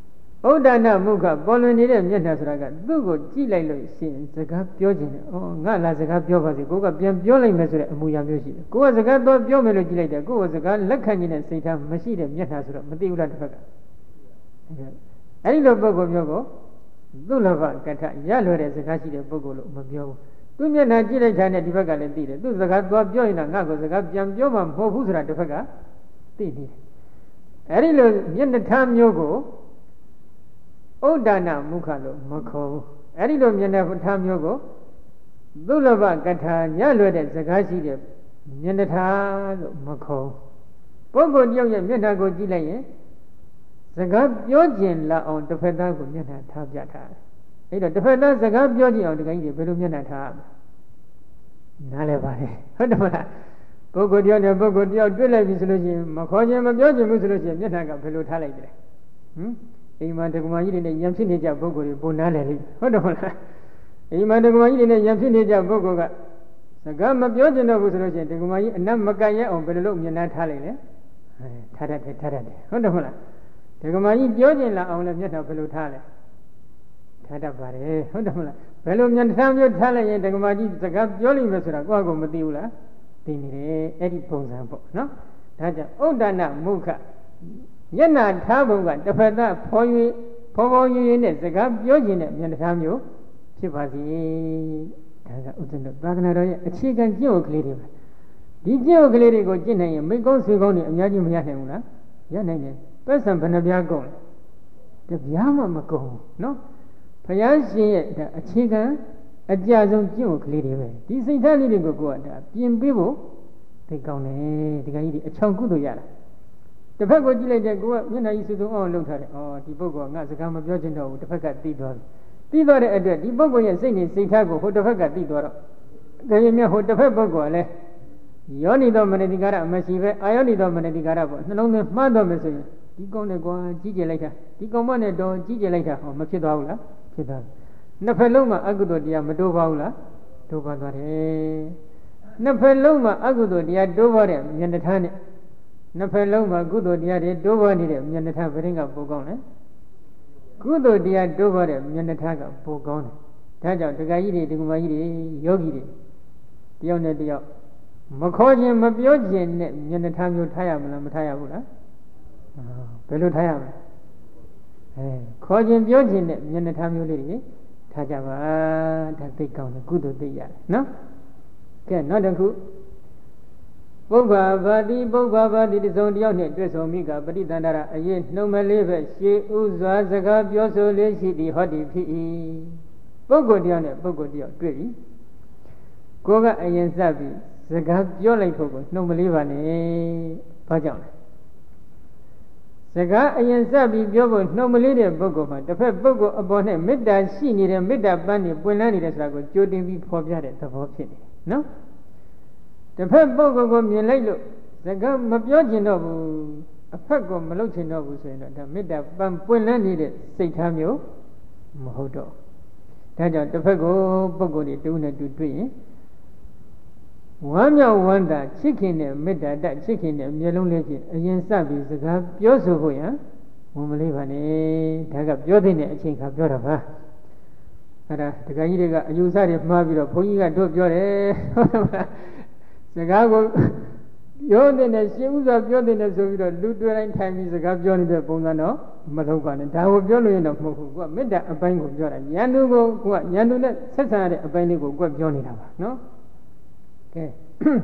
ဩဒနာမုခပေါ်လွင်နေတဲ့မျက်နှာဆိုတာကသူ့ကိုကြည့်လိုက်လို့ရှိရင်စကားပြောခြင်းတယ်။ဩငါလာစကားပြောပါစေကိုကပြန်ပြောလိုက်မယ်ဆိုတဲ့အမူအရာမျိုးရှိတယ်။ကိုကစကားတော့ပြောမယ်လို့ကြည့်လိုက်တယ်ကိုကစကားလက်ခံခြင်းနဲ့စိတ်ထားမရှိတဲ့မျက်နှာဆိုတော့မသိဘူးလားတစ်ဖက်က။အဲဒီလိုပုဂ္ဂိုလ်မျိုးကိုသုလဘကထရလွယ်တဲ့စကားရှိတဲ့ပုဂ္ဂိုလ်လို့မပြောဘူး။သူမျက်နှာကြည့်လိုက်တာနဲ့ဒီဘက်ကလည်းသိတယ်။သူစကားတော့ပြောရင်တော့ငါ့ကိုစကားပြန်ပြောမှမဟုတ်ဘူးဆိုတာတစ်ဖက်ကသိနေတယ်။အဲဒီလိုမျက်နှာထားမျိုးကိုဩဒနာမုခလို့မခေါ်ဘူးအဲ့ဒီလိုမျက်နှာထားမျိုးကိုသုလဘကထာညလွယ်တဲ့စကားရှိတဲ့မျက်နှာထားလို့မခေါ်ပုဂ္ဂိုလ်တယောက်ရဲ့မျက်နှာကိုကြည့်လိုက်ရင်စကားပြောကျင်လာအောင်တစ်ဖက်သားကိုမျက်နှာထားပြထားတယ်အဲ့တော့တစ်ဖက်သားစကားပြောကျင်အောင်ဒီကိန်းကြီးဘယ်လိုမျက်နှာထားနားလဲပါတယ်ဟုတ်တယ်မလားပုဂ္ဂိုလ်တယောက်နဲ့ပုဂ္ဂိုလ်တယောက်တွေ့လိုက်ပြီဆိုလို့ရှိရင်မခေါ်ခြင်းမပြောခြင်းဘူးဆိုလို့ရှိရင်မျက်နှာကဘယ်လိုထားလိုက်တယ်အိမ်မှာဒကမာကြီးတွေနဲ့ယံဖြစ်နေကြပုဂ္ဂိုလ်တွေပုံနားလည်လိမ့်ဟုတ်တယ်မလားအိမ်မှာဒကမာကြီးတွေနဲ့ယံဖြစ်နေကြပုဂ္ဂိုလ်ကစကားမပြောချင်တော့ဘူးဆိုလို့ရှိရင်ဒကမာကြီးအနတ်မကန်ရအောင်ဘယ်လိုလုပ်မျက်နှာထားလိုက်လဲထားတတ်တယ်ဟုတ်တယ်မလားဒကမာကြီးပြောချင်လာအောင်လည်းမျက်နှာဘယ်လိုထားလဲထားတတ်ပါတယ်ဟုတ်တယ်မလားဘယ်လိုမျက်နှာမျိုးထားလိုက်ရင်ဒကမာကြီးစကားပြောလိမ့်မယ်ဆိုတာကိုယ့်အကူမသိဘူးလားသိနေတယ်အဲ့ဒီပုံစံပေါ့နော်ဒါကြောင့်ဩဒနာမုခမျက်နှာထားပုံကတစ်ဖက်သားဖော်ရွေနဲ့စကားပြောခြင်းနဲ့မျက်နှာထားမျိုးဖြစ်ပါစေဒါကဥဒ္ဒနသာသနာတော်ရဲ့အခြေခံကျင့်ဝတ်ကလေးတွေပဲဒီကျင့်ဝတ်ကလေးတွေကိုကျင့်နိုင်ရင်မိကောင်းဆွေကောင်းတွေအများကြီးမရနိုင်ဘူးလားရနိုင်တယ်ပတ်စံဘယ်နှပြားကုန်လဲတပြားမှမကုန်ဘူးနော်ဘုရားရှင်ရဲ့ဒါအခြေခံအကြဆုံးကျင့်ဝတ်ကလေးတွေပဲဒီစိတ်ထားလေးတွေကိုကိုယ်ကဒါပြင်ပေးဖို့သိကောင်းတယ်ဒီကကြီးတွေအချောင်ကုသိုလ်ရတာတစ်ဖက်ကိုကြည့်လိုက်တဲ့ကိုကမျက်နှာကြီးစုစုအောင်လှုပ်ထားတယ်။အော်ဒီပုဂ္ဂိုလ်ကငါစကားမပြောချင်တော့ဘူးတစ်ဖက်ကသိသွားပြီ။သိသွားတဲ့အတွက်ဒီပုဂ္ဂိုလ်ရဲ့စိတ်နဲ့စိတ်ထားကိုဟိုတစ်ဖက်ကသိသွားတော့ဒါရင်မြတ်ဟိုတစ်ဖက်ပုဂ္ဂိုလ်ကလည်းယောနိသောမနတိကာရမရှိပဲအာယောနိသောမနတိကာရပေါ့နှလုံးသွင်းမှားတော့မယ်ဆိုရင်ဒီကောင်းနဲ့ကွာကြီးကျယ်လိုက်တာဒီကောင်းမနဲ့တော့ကြီးကျယ်လိုက်တာဟောမဖြစ်သွားဘူးလားဖြစ်သွားတယ်။နှစ်ဖက်လုံးမှာအကုသိုလ်တရားမတိုးပါဘူးလားတိုးပါသွားတယ်။နှစ်ဖက်လုံးမှာအကုသိုလ်တရားတိုးပါတဲ့မျက်နှာထားနဲ့နှစ်ဖက်လုံးမှာကုသိုလ်တရားတွေတိုးပွားနေတဲ့မျက်နှာထားဘယ်ရင်ကပိုကောင်းလဲကုသိုလ်တရားတိုးပွားတဲ့မျက်နှာထားကပိုကောင်းတယ်ဒါကြောင့်ဒကာကြီးတွေဒကာမကြီးတွေယောဂီတွေတယောက်နဲ့တယောက်မခေါ်ခြင်းမပြောခြင်းနဲ့မျက်နှာထားမျိုးထားရမလားမထားရဘူးလားဘယ်လိုထားရမလဲခေါ်ခြင်းပြောခြင်းနဲ့မျက်နှာထားမျိုးလေးတွေထားကြပါဒါသိကောင်းတယ်ကုသိုလ်သိရတယ်နော်ကဲနောက်တစ်ခုပုဗ္ဗဗာတိတစုံတယောက်နှင့်တွေ့ဆုံမိကပရိသန္တရအရေးနှုံမလေးပဲရှေးဥစွာစကားပြောဆိုလေးရှိသည်ဟောဒီဖြစ်၏ပုဂ္ဂိုလ်တယောက်နဲ့ပုဂ္ဂိုလ်တယောက်တွေ့ပြီကိုကအရင်စပြီးစကားပြောလိုက်ဖို့ကိုနှုံမလေးပါနဲ့ဘာကြောင့်လဲစကားအရင်စပြီးပြောဖို့နှုံမလေးတဲ့ပုဂ္ဂိုလ်မှာတစ်ဖက်ပုဂ္ဂိုလ်အပေါ်နဲ့မေတ္တာရှိနေတဲ့မေတ္တာပန်းနေပွင့်လန်းနေတဲ့ဆိုတာကိုကြိုတင်ပြီးဖော်ပြတဲ့သဘောဖြစ်နေတယ်နော်တစ်ဖက်ပုဂ္ဂိုလ်ကိုမြင်လိုက်လို့စကားမပြောချင်တော့ဘူးအဖက်ကိုမလုပ်ချင်တော့ဘူးဆိုရင်တော့ဒါမေတ္တာပန်းပွင့်လန်းနေတဲ့စိတ်ထားမျိုးမဟုတ်တော့ဒါကြောင့်တစ်ဖက်ကိုပုဂ္ဂိုလ်တွေတူနဲ့တူတွေ့ရင်ဝမ်းမြောက်ဝမ်းသာချစ်ခင်တဲ့မေတ္တာတချစ်ခင်တဲ့မျက်လုံးလေးဖြင့်အရင်စပြီးစကားပြောဆိုဖို့ရန်ဝန်မလေးပါနဲ့ဒါကပြောတဲ့အချိန်ခါပြောတာပါအဲ့ဒါဒကာကြီးတွေကအယူဆတွေမှားပြီးတော့ဘုန်းကြီးကတို့ပြောတယ်ဟုတ်တယ်မလားစကားကိုပြောတဲ့ရှင်းဥစွာပြောတဲ့ဆိုပြီးတော့လူတွေ့တိုင်းထိုင်ပြီးစကားပြောနေတဲ့ပုံစံတော့မလုပ်ပါနဲ့ဒါကိုပြောလို့ရင်တော့မဟုတ်ဘူးကိုကမေတ္တာအပိုင်းကိုပြောတာဉာဏ်သူကိုကဉာဏ်သူနဲ့ဆက်ဆံရတဲ့အပိုင်းလေးကိုကိုကပြောနေတာပါနော်ကဲ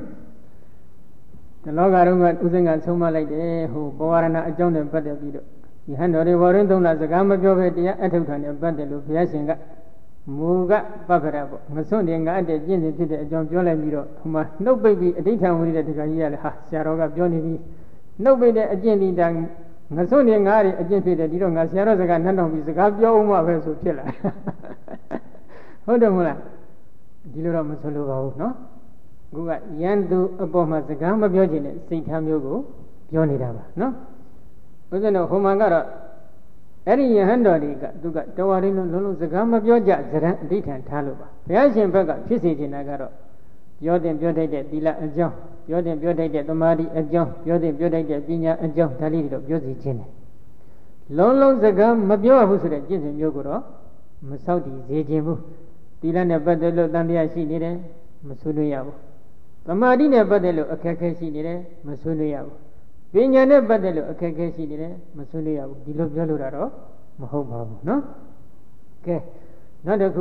ဒီလောကတုန်းကဥစဉ်ကဆုံးမလိုက်တယ်ဟိုဘောဝရဏအကြောင်းနဲ့ပတ်သက်ပြီးတော့ယဟန်တော်တွေဘောရင်းသုံးလစကားမပြောဘဲတရားအထုတ်ထာနဲ့ပတ်သက်လို့ဘုရားရှင်ကမူကပပ္ပရပေါ့မစွန့်တယ်ငါအတဲ့ကျင့်စဉ်ဖြစ်တဲ့အကြောင်းပြောလိုက်ပြီးတော့ဟိုမှာနှုတ်ပိတ်ပြီးအဋ္ဌံဝင်တဲ့တခါကြီးရလေဟာဆရာတော်ကပြောနေပြီးနှုတ်ပိတ်တဲ့အကျင့်ဒီတန်ငါစွန့်တယ်ငါရဲ့အကျင့်ဖြစ်တယ်ဒီတော့ငါဆရာတော်စကားနှံ့တော်ပြီးစကားပြောအောင်မှပဲဆိုဖြစ်လာဟုတ်တယ်မလားဒီလိုတော့မဆိုလိုပါဘူးနော်ခုကယန္တုအပေါ်မှာစကားမပြောချင်တဲ့စိတ်ထားမျိုးကိုပြောနေတာပါနော်ဘုရားတော်ဟိုမှာကတော့အဲ့ဒီယဟန်တော်တွေကသူကတဝါရင်းလုံးစကားမပြောကြဇရံအဋ္ဌံထားလို့ပါဘုရားရှင်ဘက်ကဖြစ်စေချင်တာကတော့ပြောတဲ့ပြောတတ်တဲ့သီလအကြောင်းပြောတဲ့ပြောတတ်တဲ့သမာဓိအကြောင်းပြောတဲ့ပြောတတ်တဲ့ပညာအကြောင်းဒါလေးတွေတော့ပြောစီခြင်းတယ်လုံးလုံးစကားမပြောဘူးဆိုတဲ့ကျင့်စဉ်မျိုးကိုတော့မဆောက်တည်စေခြင်းဘူးသီလနဲ့ပတ်သက်လို့တန်တရားရှိနေတယ်မဆွေးနွေးရဘူးသမာဓိနဲ့ပတ်သက်လို့အခက်အခဲရှိနေတယ်မဆွေးနွေးရဘူးပညာနဲ့ပတ်သက်လို့အခက်အခဲရှိနေတယ်မဆွေးနွေးရဘူးဒီလိုပြောလို့တော့မဟုတ်ပါဘူးနော်ကဲနောက်တစ်ခု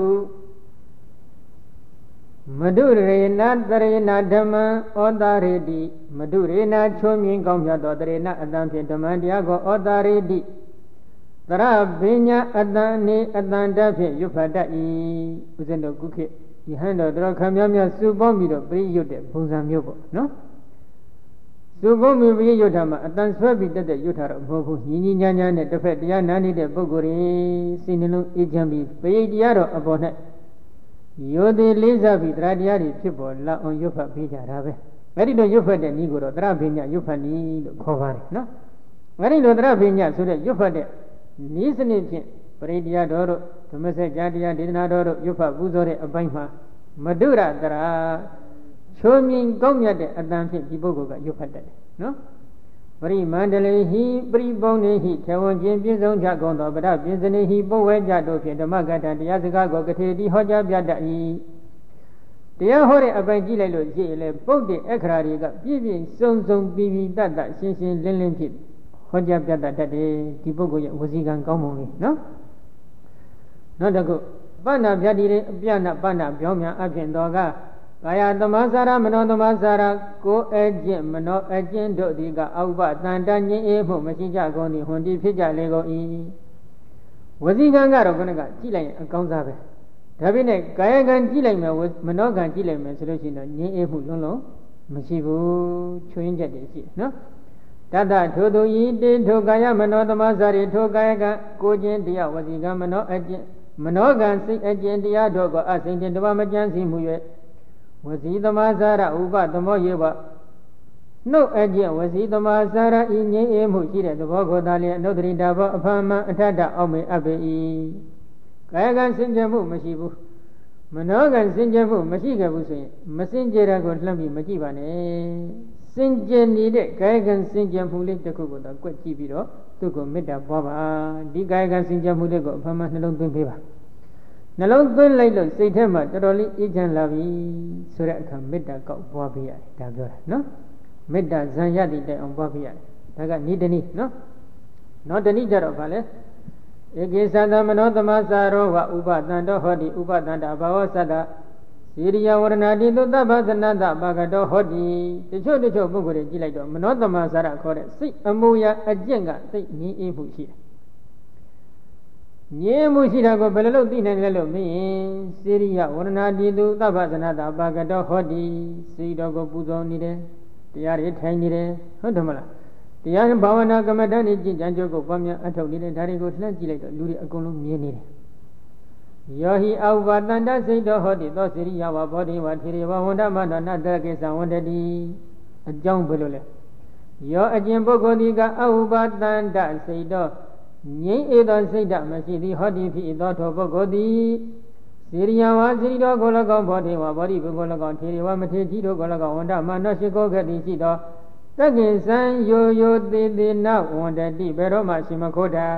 မဒုရေနတရေနဓမ္မဩတာရေတိမဒုရေနချုံမြင်ကောင်းမြတ်သောတရေနအတံဖြင့်ဓမ္မတရားကိုဩတာရေတိသရပညာအတန်နေအတန်တဖြင့်ရွတ်ဖတ်တတ်၏ဥစဉ်တို့ကုခေယဟန်တော်တော်ခံများများစုပေါင်းပြီးတော့ပြည့်ရွတ်တဲ့ပုံစံမျိုးပေါ့နော်စုပေါင်းပြီးပြည့်ရွတ်တာမှာအတန်ဆွဲပြီးတက်တဲ့ရွတ်တာတော့မဟုတ်ဘူးညီညီညာညာနဲ့တစ်ဖက်တရားနာနေတဲ့ပုဂ္ဂိုလ်တွေစိတ်နှလုံးအေးချမ်းပြီးပြည့်တရားတော်အပေါ်၌ယောတိလေးစားပြီးတရားတရားတွေဖြစ်ပေါ်လာအောင်ရွတ်ဖတ်ပေးကြတာပဲအဲ့ဒီလိုရွတ်ဖတ်တဲ့နည်းကိုတော့တရားပညာရွတ်ဖတ်နည်းလို့ခေါ်ပါတယ်နော်အဲ့ဒီလိုတရားပညာဆိုတဲ့ရွတ်ဖတ်တဲ့နည်းစနစ်ဖြင့်ပရိတရားတော်တို့ဓမ္မစကြာတရားဒေသနာတော်တို့ရွတ်ဖတ်ပူဇော်တဲ့အပိုင်းမှာမဒုရတရာချိုးမြင်ကောင်းမြတ်တဲ့အတန်ဖြင့်ဒီပုဂ္ဂိုလ်ကရွတ်ဖတ်တတ်တယ်နော်ပရိမန္တလေဟိပရိပုံနေဟိထေဝံခြင်းပြည့်စုံကြကုန်သောဗဒပြင်းစနေဟိပုဝ္ဝဲကြတို့ဖြင့်ဓမ္မကတ္တတရားစကားကိုကထေတိဟောကြားပြတတ်၏တရားဟောတဲ့အပိုင်းကြည့်လိုက်လို့ရှိရင်လေပုဒ်တဲ့အခရာတွေကပြည့်ပြည့်စုံစုံပြီးပြီးတတ်တတ်ရှင်းရှင်းလင်းလင်းဖြစ်ဟောကြားပြတတ်တယ်ဒီပုဂ္ဂိုလ်ရဲ့ဝစီကံကောင်းပုံလေးနော်နောက်တစ်ခုပဏ္ဏဗျာတိတွေအပြဏပဏ္ဏပြောင်းမြန်အဖြစ်တော်ကကာယသမစာရမနောသမစာရကိုအကျင့်မနောအကျင့်တို့သည်ကအဥပတန်တငြင်းအေးမှုမရှိကြကုန်သည်ဟွန်ဒီဖြစ်ကြလေကုန်၏ဝစီကံကတော့ခဏကကြည့်လိုက်ရင်အကောင်းစားပဲဒါပေမဲ့ကာယကံကြည့်လိုက်မယ်မနောကံကြည့်လိုက်မယ်ဆိုလို့ရှိရင်တော့ငြင်းအေးမှုလုံးလုံးမရှိဘူးချွင်းချက်တွေရှိနော်တတထိုသူဤတေထိုကာယမနောသမစာရိထိုကာယကကိုခြင်းတရားဝစီကံမနောအကျင့်မနောကံစိတ်အကျင့်တရားတို့ကိုအစိမ့်တင်တပါမကြမ်းစီမှု၍ဝစီသမစာရဥပသမောယေဝနှုတ်အကျင့်ဝစီသမစာရဤငြိမ်းအေးမှုရှိတဲ့သဘောကိုသာလျှင်အနုတ္တိတာဘောအဖာမအထတအောက်မေအပ်ပေ၏ကာယကံစင်ကြယ်မှုမရှိဘူးမနောကံစင်ကြယ်မှုမရှိခဲ့ဘူးဆိုရင်မစင်ကြယ်တာကိုလှမ်းပြီးမကြည့်ပါနဲ့စင်ကြယ်နေတဲ့ကာယကံစင်ကြယ်မှုလေးတစ်ခုကိုတော့ကွက်ကြည့်ပြီးတော့သူ့ကိုမေတ္တာပွားပါဒီကာယကံစင်ကြယ်မှုလေးကိုအဖာမနှလုံးသွင်းပေးပါနှလုံးသွင်းလိုက်လို့စိတ်ထဲမှာတော်တော်လေးအေးချမ်းလာပြီဆိုတဲ့အခါမေတ္တာကောက်ပွားပေးရတယ်ဒါပြောတာနော်မေတ္တာဇံရတိတိုင်အောင်ပွားပေးရတယ်ဒါကနိဒနိနော်နောက်တနည်းကြတော့ဗာလဲဧကိသသမနောသမစာရောဝဥပတန္တောဟောတိဥပတန္တဘာဝသတ္တစီရိယဝရဏတိသုတ္တဗသနတဘာဂတောဟောတိတချို့ပုဂ္ဂိုလ်တွေကြည့်လိုက်တော့မနောသမစာရခေါ်တဲ့စိတ်အမူအရာအကျင့်ကစိတ်ငြင်းအေးမှုရှိတယ်ငြင်းမှုရှိတာကိုဘယ်လိုလုပ်သိနိုင်လဲလို့မင်းရင်စေရိယဝရဏတိတုသဗ္ဗသနတာပါကတောဟောတိစိတ်တော်ကိုပူဇော်နေတယ်တရားတွေထိုင်နေတယ်ဟုတ်တယ်မလားတရားဘာဝနာကမ္မဋ္ဌာန်းကြီးကြံကြုတ်ကိုပွားများအထောက်နေတယ်ဒါတွေကိုလှမ်းကြည့်လိုက်တော့လူတွေအကုန်လုံးမြင်နေတယ်ယောဟိအဝတန္တစိတ်တော်ဟောတိသောစေရိယဝဘောဓိဝထေရဝဝန္ဒမနောနတ္တကိသဝန္တတိအကြောင်းဘယ်လိုလဲယောအကျင့်ပုဂ္ဂိုလ်ဒီကအဝပတန္တစိတ်တော်ငြိမ့်အေသောစိတ်ဓာတ်မရှိသည်ဟောတိဖြစ်သောထိုပုဂ္ဂိုလ်သည်စေရိယဝါစေရိတော်ကို၎င်းဘောဓိဝါဘောဓိပုဂ္ဂိုလ်၎င်းထေရဝမထေကြီးတို့ကို၎င်းဝန္ဒမနောရှိခိုးခဲ့သည်ရှိသောတက္ကိသံယောယောသေးသေးနဝန္တတိဘယ်တော့မှရှင်မခိုးတာ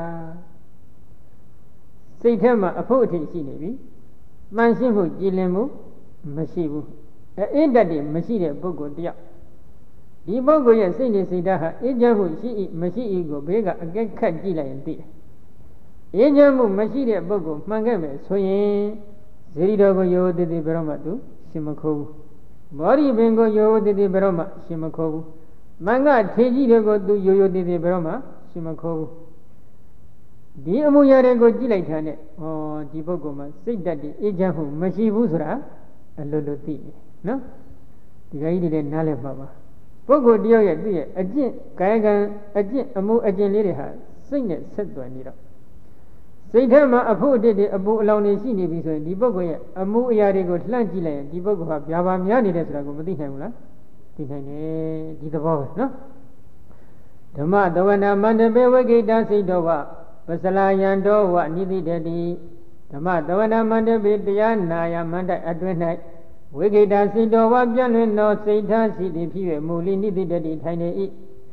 စိတ်ထဲမှာအဖို့အထင်ရှိနေပြီတန်ရှင်းမှုကြည်လင်မှုမရှိဘူးအေးတတ်တယ်မရှိတဲ့ပုဂ္ဂိုလ်တယောက်ဒီပုဂ္ဂိုလ်ရဲ့စိတ်နဲ့စိတ်ဓာတ်ဟာအေးချမ်းမှုရှိ၏မရှိ၏ကိုဘေးကအကဲခတ်ကြည့်လိုက်ရင်သိတယ်အေးချမ်းမှုမရှိတဲ့ပုဂ္ဂိုလ်မှန်ခဲ့မယ်ဆိုရင်ဇေရီတော်ကိုယောသေးသေးဘယ်တော့မှသူရှင်မခိုးဘူးဘောဓိပင်ကိုယောသေးသေးဘယ်တော့မှရှင်မခိုးဘူးမင်္ဂထေကြီးတွေကိုသူယောသေးသေးဘယ်တော့မှရှင်မခိုးဘူးဒီအမှုရာတွေကိုကြည့်လိုက်တာနဲ့ဩဒီပုဂ္ဂိုလ်မှာစိတ်ဓာတ်အေးချမ်းမှုမရှိဘူးဆိုတာအလိုလိုသိတယ်နော်ဒီခါကြီးတွေလည်းနားလည်ပါပါပုဂ္ဂိုလ်တယောက်ရဲ့သူ့ရဲ့အကျင့်ကာယကံအကျင့်အမှုအကျင့်လေးတွေဟာစိတ်နဲ့ဆက်သွယ်နေတော့စိတ်ထဲမှာအဖို့အတစ်တွေအပူအလောင်တွေရှိနေပြီဆိုရင်ဒီပုဂ္ဂိုလ်ရဲ့အမှုအရာတွေကိုလှမ်းကြည့်လိုက်ရင်ဒီပုဂ္ဂိုလ်ဟာဗျာပါများနေတယ်ဆိုတာကိုမသိနိုင်ဘူးလားသိနိုင်တယ်ဒီသဘောပဲနော်ဓမ္မသဝနာမန္တပေဝိကိတစိတ်တော်ဝပစလာယံတော်ဝနိတိတတိဓမ္မသဝနာမန္တပေတရားနာယမန္တအတွင်း၌ဝိကိတစိတ်တော်ဝပြန့်လွင်သောစိတ်ထားရှိသည်ဖြစ်၍မူလိနိတိတတိထိုင်နေ၏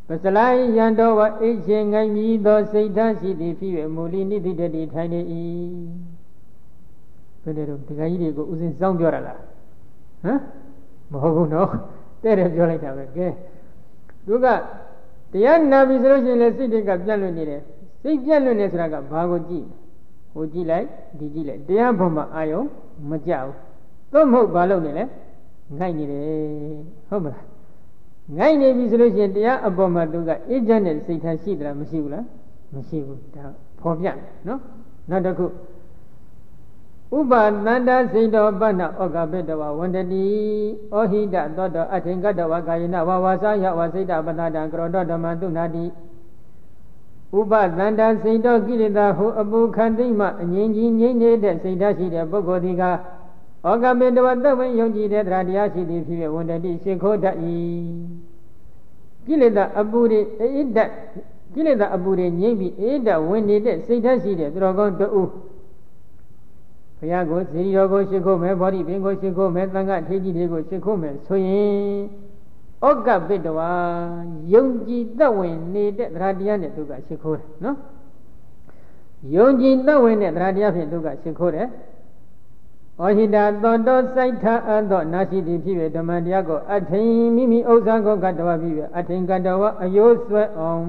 ပစလိုင်းယံတော်ဝအိတ်ချင်းငိုင်းမြည်သောစိတ်ဓာတ်ရှိသည်ဖြစ်၍မူလီနိတိတတိထိုင်နေ၏ဘယ်လိုဒီကကြီးတွေကိုဥစဉ်စောင်းပြောရလားဟမ်မဟုတ်ဘူးနော်တဲ့တယ်ပြောလိုက်တာပဲကဲသူကတရားနာပြီဆိုလို့ရှိရင်လည်းစိတ်တွေကပြန့်လွင့်နေတယ်စိတ်ပြန့်လွင့်နေဆိုတာကဘာကိုကြည့်ဟိုကြည့်လိုက်ဒီကြည့်လိုက်တရားဘုံမှာအာယုံမကြဘူးသို့မဟုတ်ဘာလို့နေလဲငိုက်နေတယ်ဟုတ်မလားငိုက်နေပြီဆိုလို့ရှိရင်တရားအပေါ်မှာသူကအေးချမ်းတဲ့စိတ်ထားရှိသလားမရှိဘူးလားမရှိဘူးဒါဖော်ပြတယ်နော်နောက်တစ်ခုဥပသန္တာစိတ်တော်ပဏ္ဏဩဃပိတဝဝန္တတိဩဟိတသောတောအထင်ကတဝကာယနာဝဝါစာယဝစိတ်တပတ္တံကရောတောဓမ္မတုနာတိဥပသန္တာစိတ်တော်ကိလေသာဟုအပူခန္တိမှအငြင်းကြီးငြိမ့်နေတဲ့စိတ်ဓာတ်ရှိတဲ့ပုဂ္ဂိုလ်ဒီကဩဃပိတဝသဗ္ဗယုံကြည်တဲ့တရားရှိသည်ဖြစ်၍ဝန္တတိရှိခိုးတတ်၏ကိလေသာအပူတွေအေးတတ်ကိလေသာအပူတွေငြိမ့်ပြီးအေးတတ်ဝင်နေတဲ့စိတ်ဓာတ်ရှိတဲ့သူတော်ကောင်းတို့ဘုရားကိုစေတီတော်ကိုရှိခိုးမယ်ဘောဓိပင်ကိုရှိခိုးမယ်သံဃာထေကြီးတွေကိုရှိခိုးမယ်ဆိုရင်ဩဃပိတဝါယုံကြည်သက်ဝင်နေတဲ့တရားနဲ့သူကရှိခိုးတယ်နော်ယုံကြည်သက်ဝင်တဲ့တရားဖြင့်သူကရှိခိုးတယ်ဩဟိတာသောတောစိုက်ထားအပ်သောနာရှိသည်ဖြစ်၍ဓမ္မတရားကိုအထိန်မိမိဥစ္စာကိုကတ္တဝဖြစ်၍အထိန်ကတ္တဝအယိုးဆွဲအောင်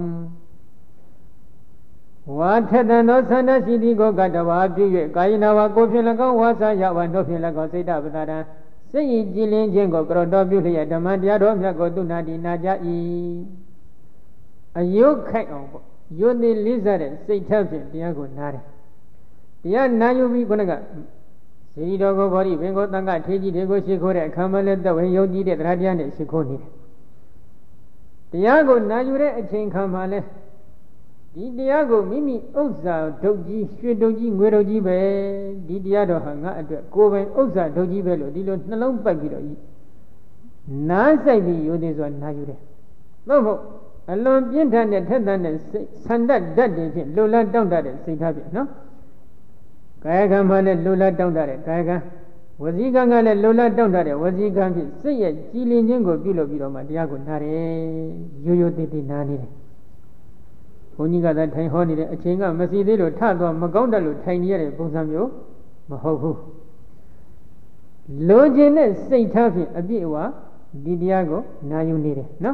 ဝါထတံသောသန္တာရှိသည်ကိုကတ္တဝပြု၍ကာယနာဝကိုဖြင့်၎င်းဝါစာယဝနှုတ်ဖြင့်၎င်းစိတ်တပတ္တံစိတ်ဤကြည်လင်းခြင်းကိုကရောတော်ပြုလျက်ဓမ္မတရားတော်မြတ်ကိုသူနာတိနာကြ၏အယုတ်ခိုက်အောင်ပေါ့ယုတ်သည်လေးစားတဲ့စိတ်ထက်ဖြင့်တရားကိုနားတယ်တရားနာယူပြီးခုနကစေတီတော်ကိုဘောဓိပင်ကိုသံဃာထေကြီးတွေကိုရှိခိုးတဲ့အခါမှလည်းသက်ဝင်ယုံကြည်တဲ့တရားတရားနဲ့ရှိခိုးနေတယ်တရားကိုနာယူတဲ့အချိန်ခါမှလည်းဒီတရားကိုမိမိဥစ္စာဒုတ်ကြီးရွှေဒုတ်ကြီးငွေဒုတ်ကြီးပဲဒီတရားတော်ဟာငါအတွက်ကိုယ်ပိုင်ဥစ္စာဒုတ်ကြီးပဲလို့ဒီလိုနှလုံးပိုက်ပြီးတော့နားဆိုင်ပြီးယူသေးစွာနာယူတယ်သို့မဟုတ်အလွန်ပြင်းထန်တဲ့ထက်သန်တဲ့ဆန္ဒဓာတ်တွေဖြင့်လိုလားတောင့်တတဲ့စိတ်ထားဖြင့်နော်ကာယကံမှလည်းလိုလားတောင့်တတဲ့ကာယကံဝစီကံကလည်းလိုလားတောင့်တတဲ့ဝစီကံဖြင့်စိတ်ရဲ့ကြည်လင်ခြင်းကိုပြုလုပ်ပြီးတော့မှတရားကိုနားတယ်ရိုးရိုးသေးသေးနားနေတယ်ဘုန်းကြီးကသာထိုင်ဟောနေတဲ့အချိန်ကမစီသေးလို့ထသွားမကောင်းတတ်လို့ထိုင်နေရတဲ့ပုံစံမျိုးမဟုတ်ဘူးလိုချင်တဲ့စိတ်ထားဖြင့်အပြည့်အဝဒီတရားကိုနာယူနေတယ်နော်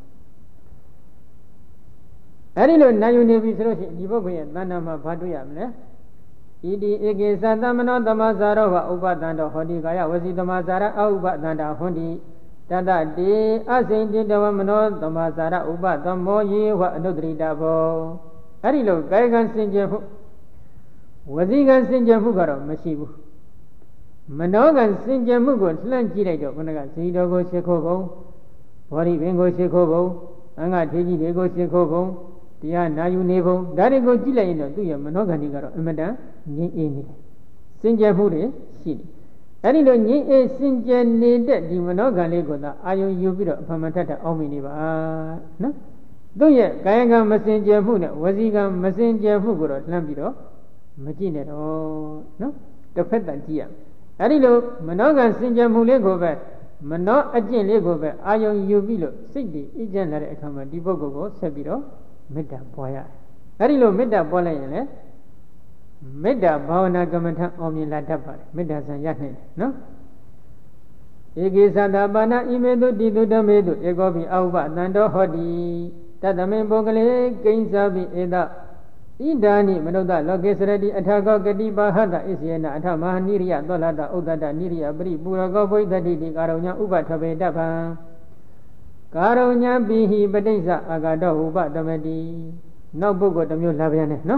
အဲ့ဒီလိုနာယူနေပြီဆိုလို့ရှိရင်ဒီပုဂ္ဂိုလ်ရဲ့တဏ္ဍာမှာဘာတွေ့ရမလဲဣတိဧကေသသမနောသမဇာရောဝဥပတံတောဟောတိကာယဝစီသမဇာရအဥပတန္တာဟွန်တိတတတေအစိန်တိတဝမနောသမဇာရဥပသမောယေဝအနုတ္တိတဘောအဲ့ဒီလိုကာယကံစင်ကြယ်မှုဝစီကံစင်ကြယ်မှုကတော့မရှိဘူးမနောကံစင်ကြယ်မှုကိုလှမ်းကြည့်လိုက်တော့ခဏကဇီတော်ကိုရှိခိုးပုံဘောဓိပင်ကိုရှိခိုးပုံအင်္ဂထေကြီးတွေကိုရှိခိုးပုံတရားနာယူနေပုံဒါတွေကိုကြည့်လိုက်ရင်တော့သူ့ရဲ့မနောကံတွေကတော့အမတန်ငြိမ့်အေးနေတယ်စင်ကြယ်မှုတွေရှိတယ်အဲ့ဒီလိုငြိမ့်အေးစင်ကြယ်နေတဲ့ဒီမနောကံလေးကိုသာအာယုံယူပြီးတော့အဖမထက်အောင်မိနေပါနော်သူ့ရဲ့ကာယကံမစင်ကြယ်မှုနဲ့ဝစီကံမစင်ကြယ်မှုကိုတော့လှမ်းပြီးတော့မကြည့်နဲ့တော့နော်တစ်ဖက်တန်ကြည့်ရအဲ့ဒီလိုမနောကံစင်ကြယ်မှုလေးကိုပဲမနောအကျင့်လေးကိုပဲအာယုံယူပြီးလို့စိတ်တည်အကျဉ်းလာတဲ့အခါမှာဒီပုဂ္ဂိုလ်ကိုဆက်ပြီးတော့မေတ္တာပွားရတယ်အဲ့ဒီလိုမေတ္တာပွားလိုက်ရင်လည်းမေတ္တာဘာဝနာကမ္မထအောင်မြင်လာတတ်ပါတယ်မေတ္တာဆံရနိုင်တယ်နော်ဧကိသတပါဏဣမေတုတိတုဓမ္မေတုဧကောပိအဥပတန္တောဟောတိတတမေပုဂ္ဂလေကိဉ္စာပိဧတဣဒာနိမနုဿလောကေစရတိအထာကောကတိပါဟတဣစေနအထမဟာနိရိယသောလတဥဒ္ဒတနိရိယပရိပူရကောဘိသတိတိကာရုညဥပထဗေတဗံကာရုညပိဟိပဋိစ္စအာဂတောဥပတမတိနောက်ပုဂ္ဂိုလ်တစ်မျိုးလာပြန်တယ်နော်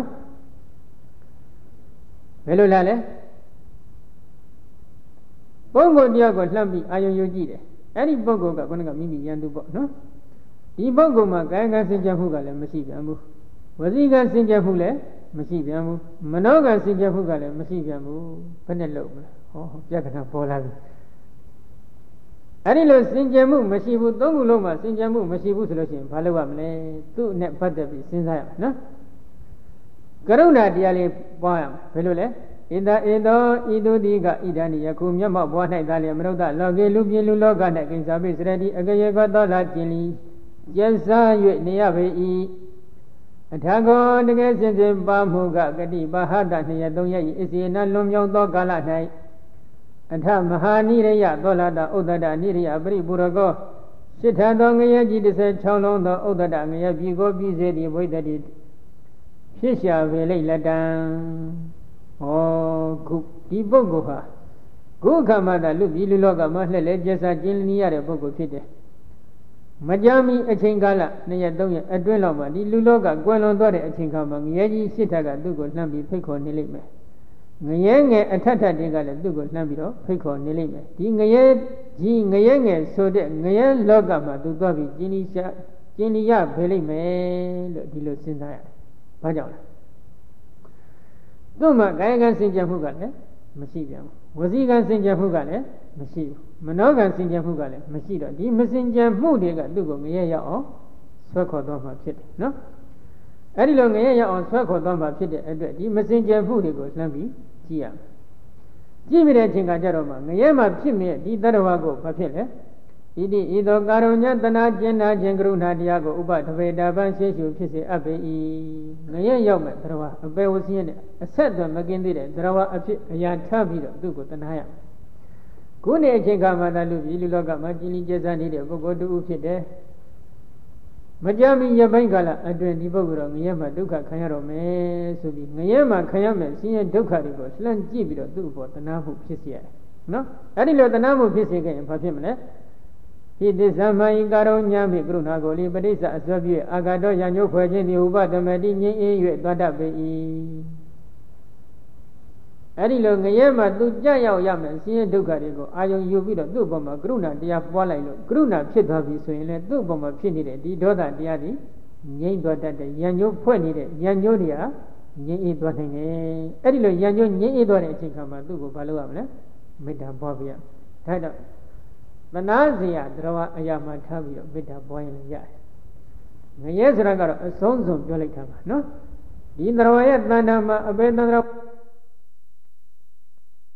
ဘယ်လိုလာလဲပုဂ္ဂိုလ်တရားကိုလှမ်းပြီးအာယုံယူကြည့်တယ်အဲ့ဒီပုဂ္ဂိုလ်ကခုနကမိမိယန္တုပေါ့နော်ဒီပုဂ္ဂိုလ်မှာကာယကံစင်ကြယ်မှုကလည်းမရှိပြန်ဘူးဝစီကံစင်ကြယ်မှုလည်းမရှိပြန်ဘူးမနောကံစင်ကြယ်မှုကလည်းမရှိပြန်ဘူးဘယ်နဲ့လုပ်မလဲဟောပြက္ခဏပေါ်လာပြီအဲ့ဒီလိုစင်ကြယ်မှုမရှိဘူးသုံးခုလုံးမှာစင်ကြယ်မှုမရှိဘူးဆိုလို့ရှိရင်ဘာလုပ်ရမလဲသူ့နဲ့ပတ်သက်ပြီးစဉ်းစားရမယ်နော်ကရုဏာတရားလေးပွားရမယ်ဘယ်လိုလဲဣဒဧသောဣတုတိကဣဒာနိယခုမျက်မှောက်ပွား၌သာလျက်မနုဿလောကေလူပြင်းလူလောက၌ကိဉ္စာပိစရတိအကရေကောသောလာကျင်လီကျစား၍နေရပေ၏အထာကောတကယ်စင်စစ်ပါမှုကဂတိပါဟတ2ရက်3ရက်၏အစီအနလွန်မြောက်သောကာလ၌အထမဟာနိရိယသောလတဥဒ္ဒတနိရိယပရိပူရကောစိထသောငရဲကြီး16လုံးသောဥဒ္ဒတငရဲပြီကိုပြီးစေသည်ဝိတ္တိဖြစ်ရှာပေလိမ့်လက်တံဟောခုဒီပုဂ္ဂိုလ်ဟာခုခါမှသာလူပြည်လူလောကမှာလှည့်လည်ကျက်စားကျင်းလင်းရတဲ့ပုဂ္ဂိုလ်ဖြစ်တယ်မကြမီအချိန်ကာလ2ရက်3ရက်အတွင်းလောက်မှာဒီလူလောကကွယ်လွန်သွားတဲ့အချိန်ခါမှာငရဲကြီးစိထကသူ့ကိုလှမ်းပြီးဖိတ်ခေါ်နေလိမ့်မယ်ငရဲငယ်အထက်ထတွေကလည်းသူ့ကိုလှမ်းပြီးတော့ဖိတ်ခေါ်နေလိမ့်မယ်ဒီငရဲကြီးငရဲငယ်ဆိုတဲ့ငရဲလောကမှာသူသွားပြီးကျင်းလီရဖေးလိမ့်မယ်လို့ဒီလိုစဉ်းစားရတယ်။ဘာကြောင့်လဲ။သူ့မှာကာယကံစင်ကြယ်မှုကလည်းမရှိပြန်ဘူး။ဝစီကံစင်ကြယ်မှုကလည်းမရှိဘူး။မနောကံစင်ကြယ်မှုကလည်းမရှိတော့ဒီမစင်ကြယ်မှုတွေကသူ့ကိုငရဲရောက်အောင်ဆွဲခေါ်သွားမှာဖြစ်တယ်နော်။အဲဒီလိုငရဲရောက်အောင်ဆွဲခေါ်သွားမှာဖြစ်တဲ့အတွက်ဒီမစင်ကြယ်မှုတွေကိုလှမ်းပြီးကြည့်ရမယ်ကြည့်မိတဲ့အချိန်ကကြတော့မှငရဲမှာဖြစ်မြဲဒီတတ္တဝါကိုဘာဖြစ်လဲဣတိဤသောကာရုညတနာကျင်နာခြင်းကရုဏာတရားကိုဥပတပေတာပန်းရှင်းရှုဖြစ်စေအပ်ပေ၏ငရဲရောက်မဲ့တတ္တဝါအပေဝစီနဲ့အဆက်အသွယ်မကင်းသေးတဲ့တတ္တဝါအဖြစ်အရာထားပြီးတော့သူ့ကိုတနာရခုနေ့အချိန်ကမှသာလူပြည်လူလောကမှာကြည်လင်ကျက်စားနေတဲ့ပုဂ္ဂိုလ်တူဖြစ်တယ်မကြမီရပိုင်းကာလအတွင်းဒီပုဂ္ဂိုလ်တော်ငရဲမှာဒုက္ခခံရတော့မယ်ဆိုပြီးငရဲမှာခံရမယ်ဆင်းရဲဒုက္ခတွေကိုလှမ်းကြည့်ပြီးတော့သူ့ဘောတဏှာမှုဖြစ်စေရတယ်နော်အဲ့ဒီလိုတဏှာမှုဖြစ်စေခဲ့ရင်ဘာဖြစ်မလဲဟိသစ္စာမယိကာရောညာမိကရုဏာကိုလိပဋိစ္စအစွဲပြည့်အာဂတောရညုဖွယ်ခြင်းဒီဥပဒမတိငြိမ်းအေး၍သွားတတ်ပေ၏အဲ့ဒီလိုငရဲမှာသူကြရောက်ရမယ်ဆင်းရဲဒုက္ခတွေကိုအာယုံယူပြီးတော့သူ့ဘောမှာကရုဏာတရားပွားလိုက်လို့ကရုဏာဖြစ်သွားပြီဆိုရင်လည်းသူ့ဘောမှာဖြစ်နေတဲ့ဒီဒေါသတရားတွေငြိမ်းသွားတတ်တဲ့ရညုဖွဲ့နေတဲ့ရညုတွေဟာငြိမ်းအေးသွားနိုင်တယ်အဲ့ဒီလိုရညုငြိမ်းအေးသွားတဲ့အချိန်ခါမှာသူ့ကိုဘာလုပ်ရမလဲမေတ္တာပွားပြရဒါတော့သနာစရာတရားအရာမှာထားပြီးတော့မေတ္တာပွားရင်လည်းရတယ်ငရဲဆိုတာကတော့အဆုံးစွန်ပြောလိုက်တာပါနော်ဒီတရားရဲ့တဏ္ဍာမှာအပေတန္တရာ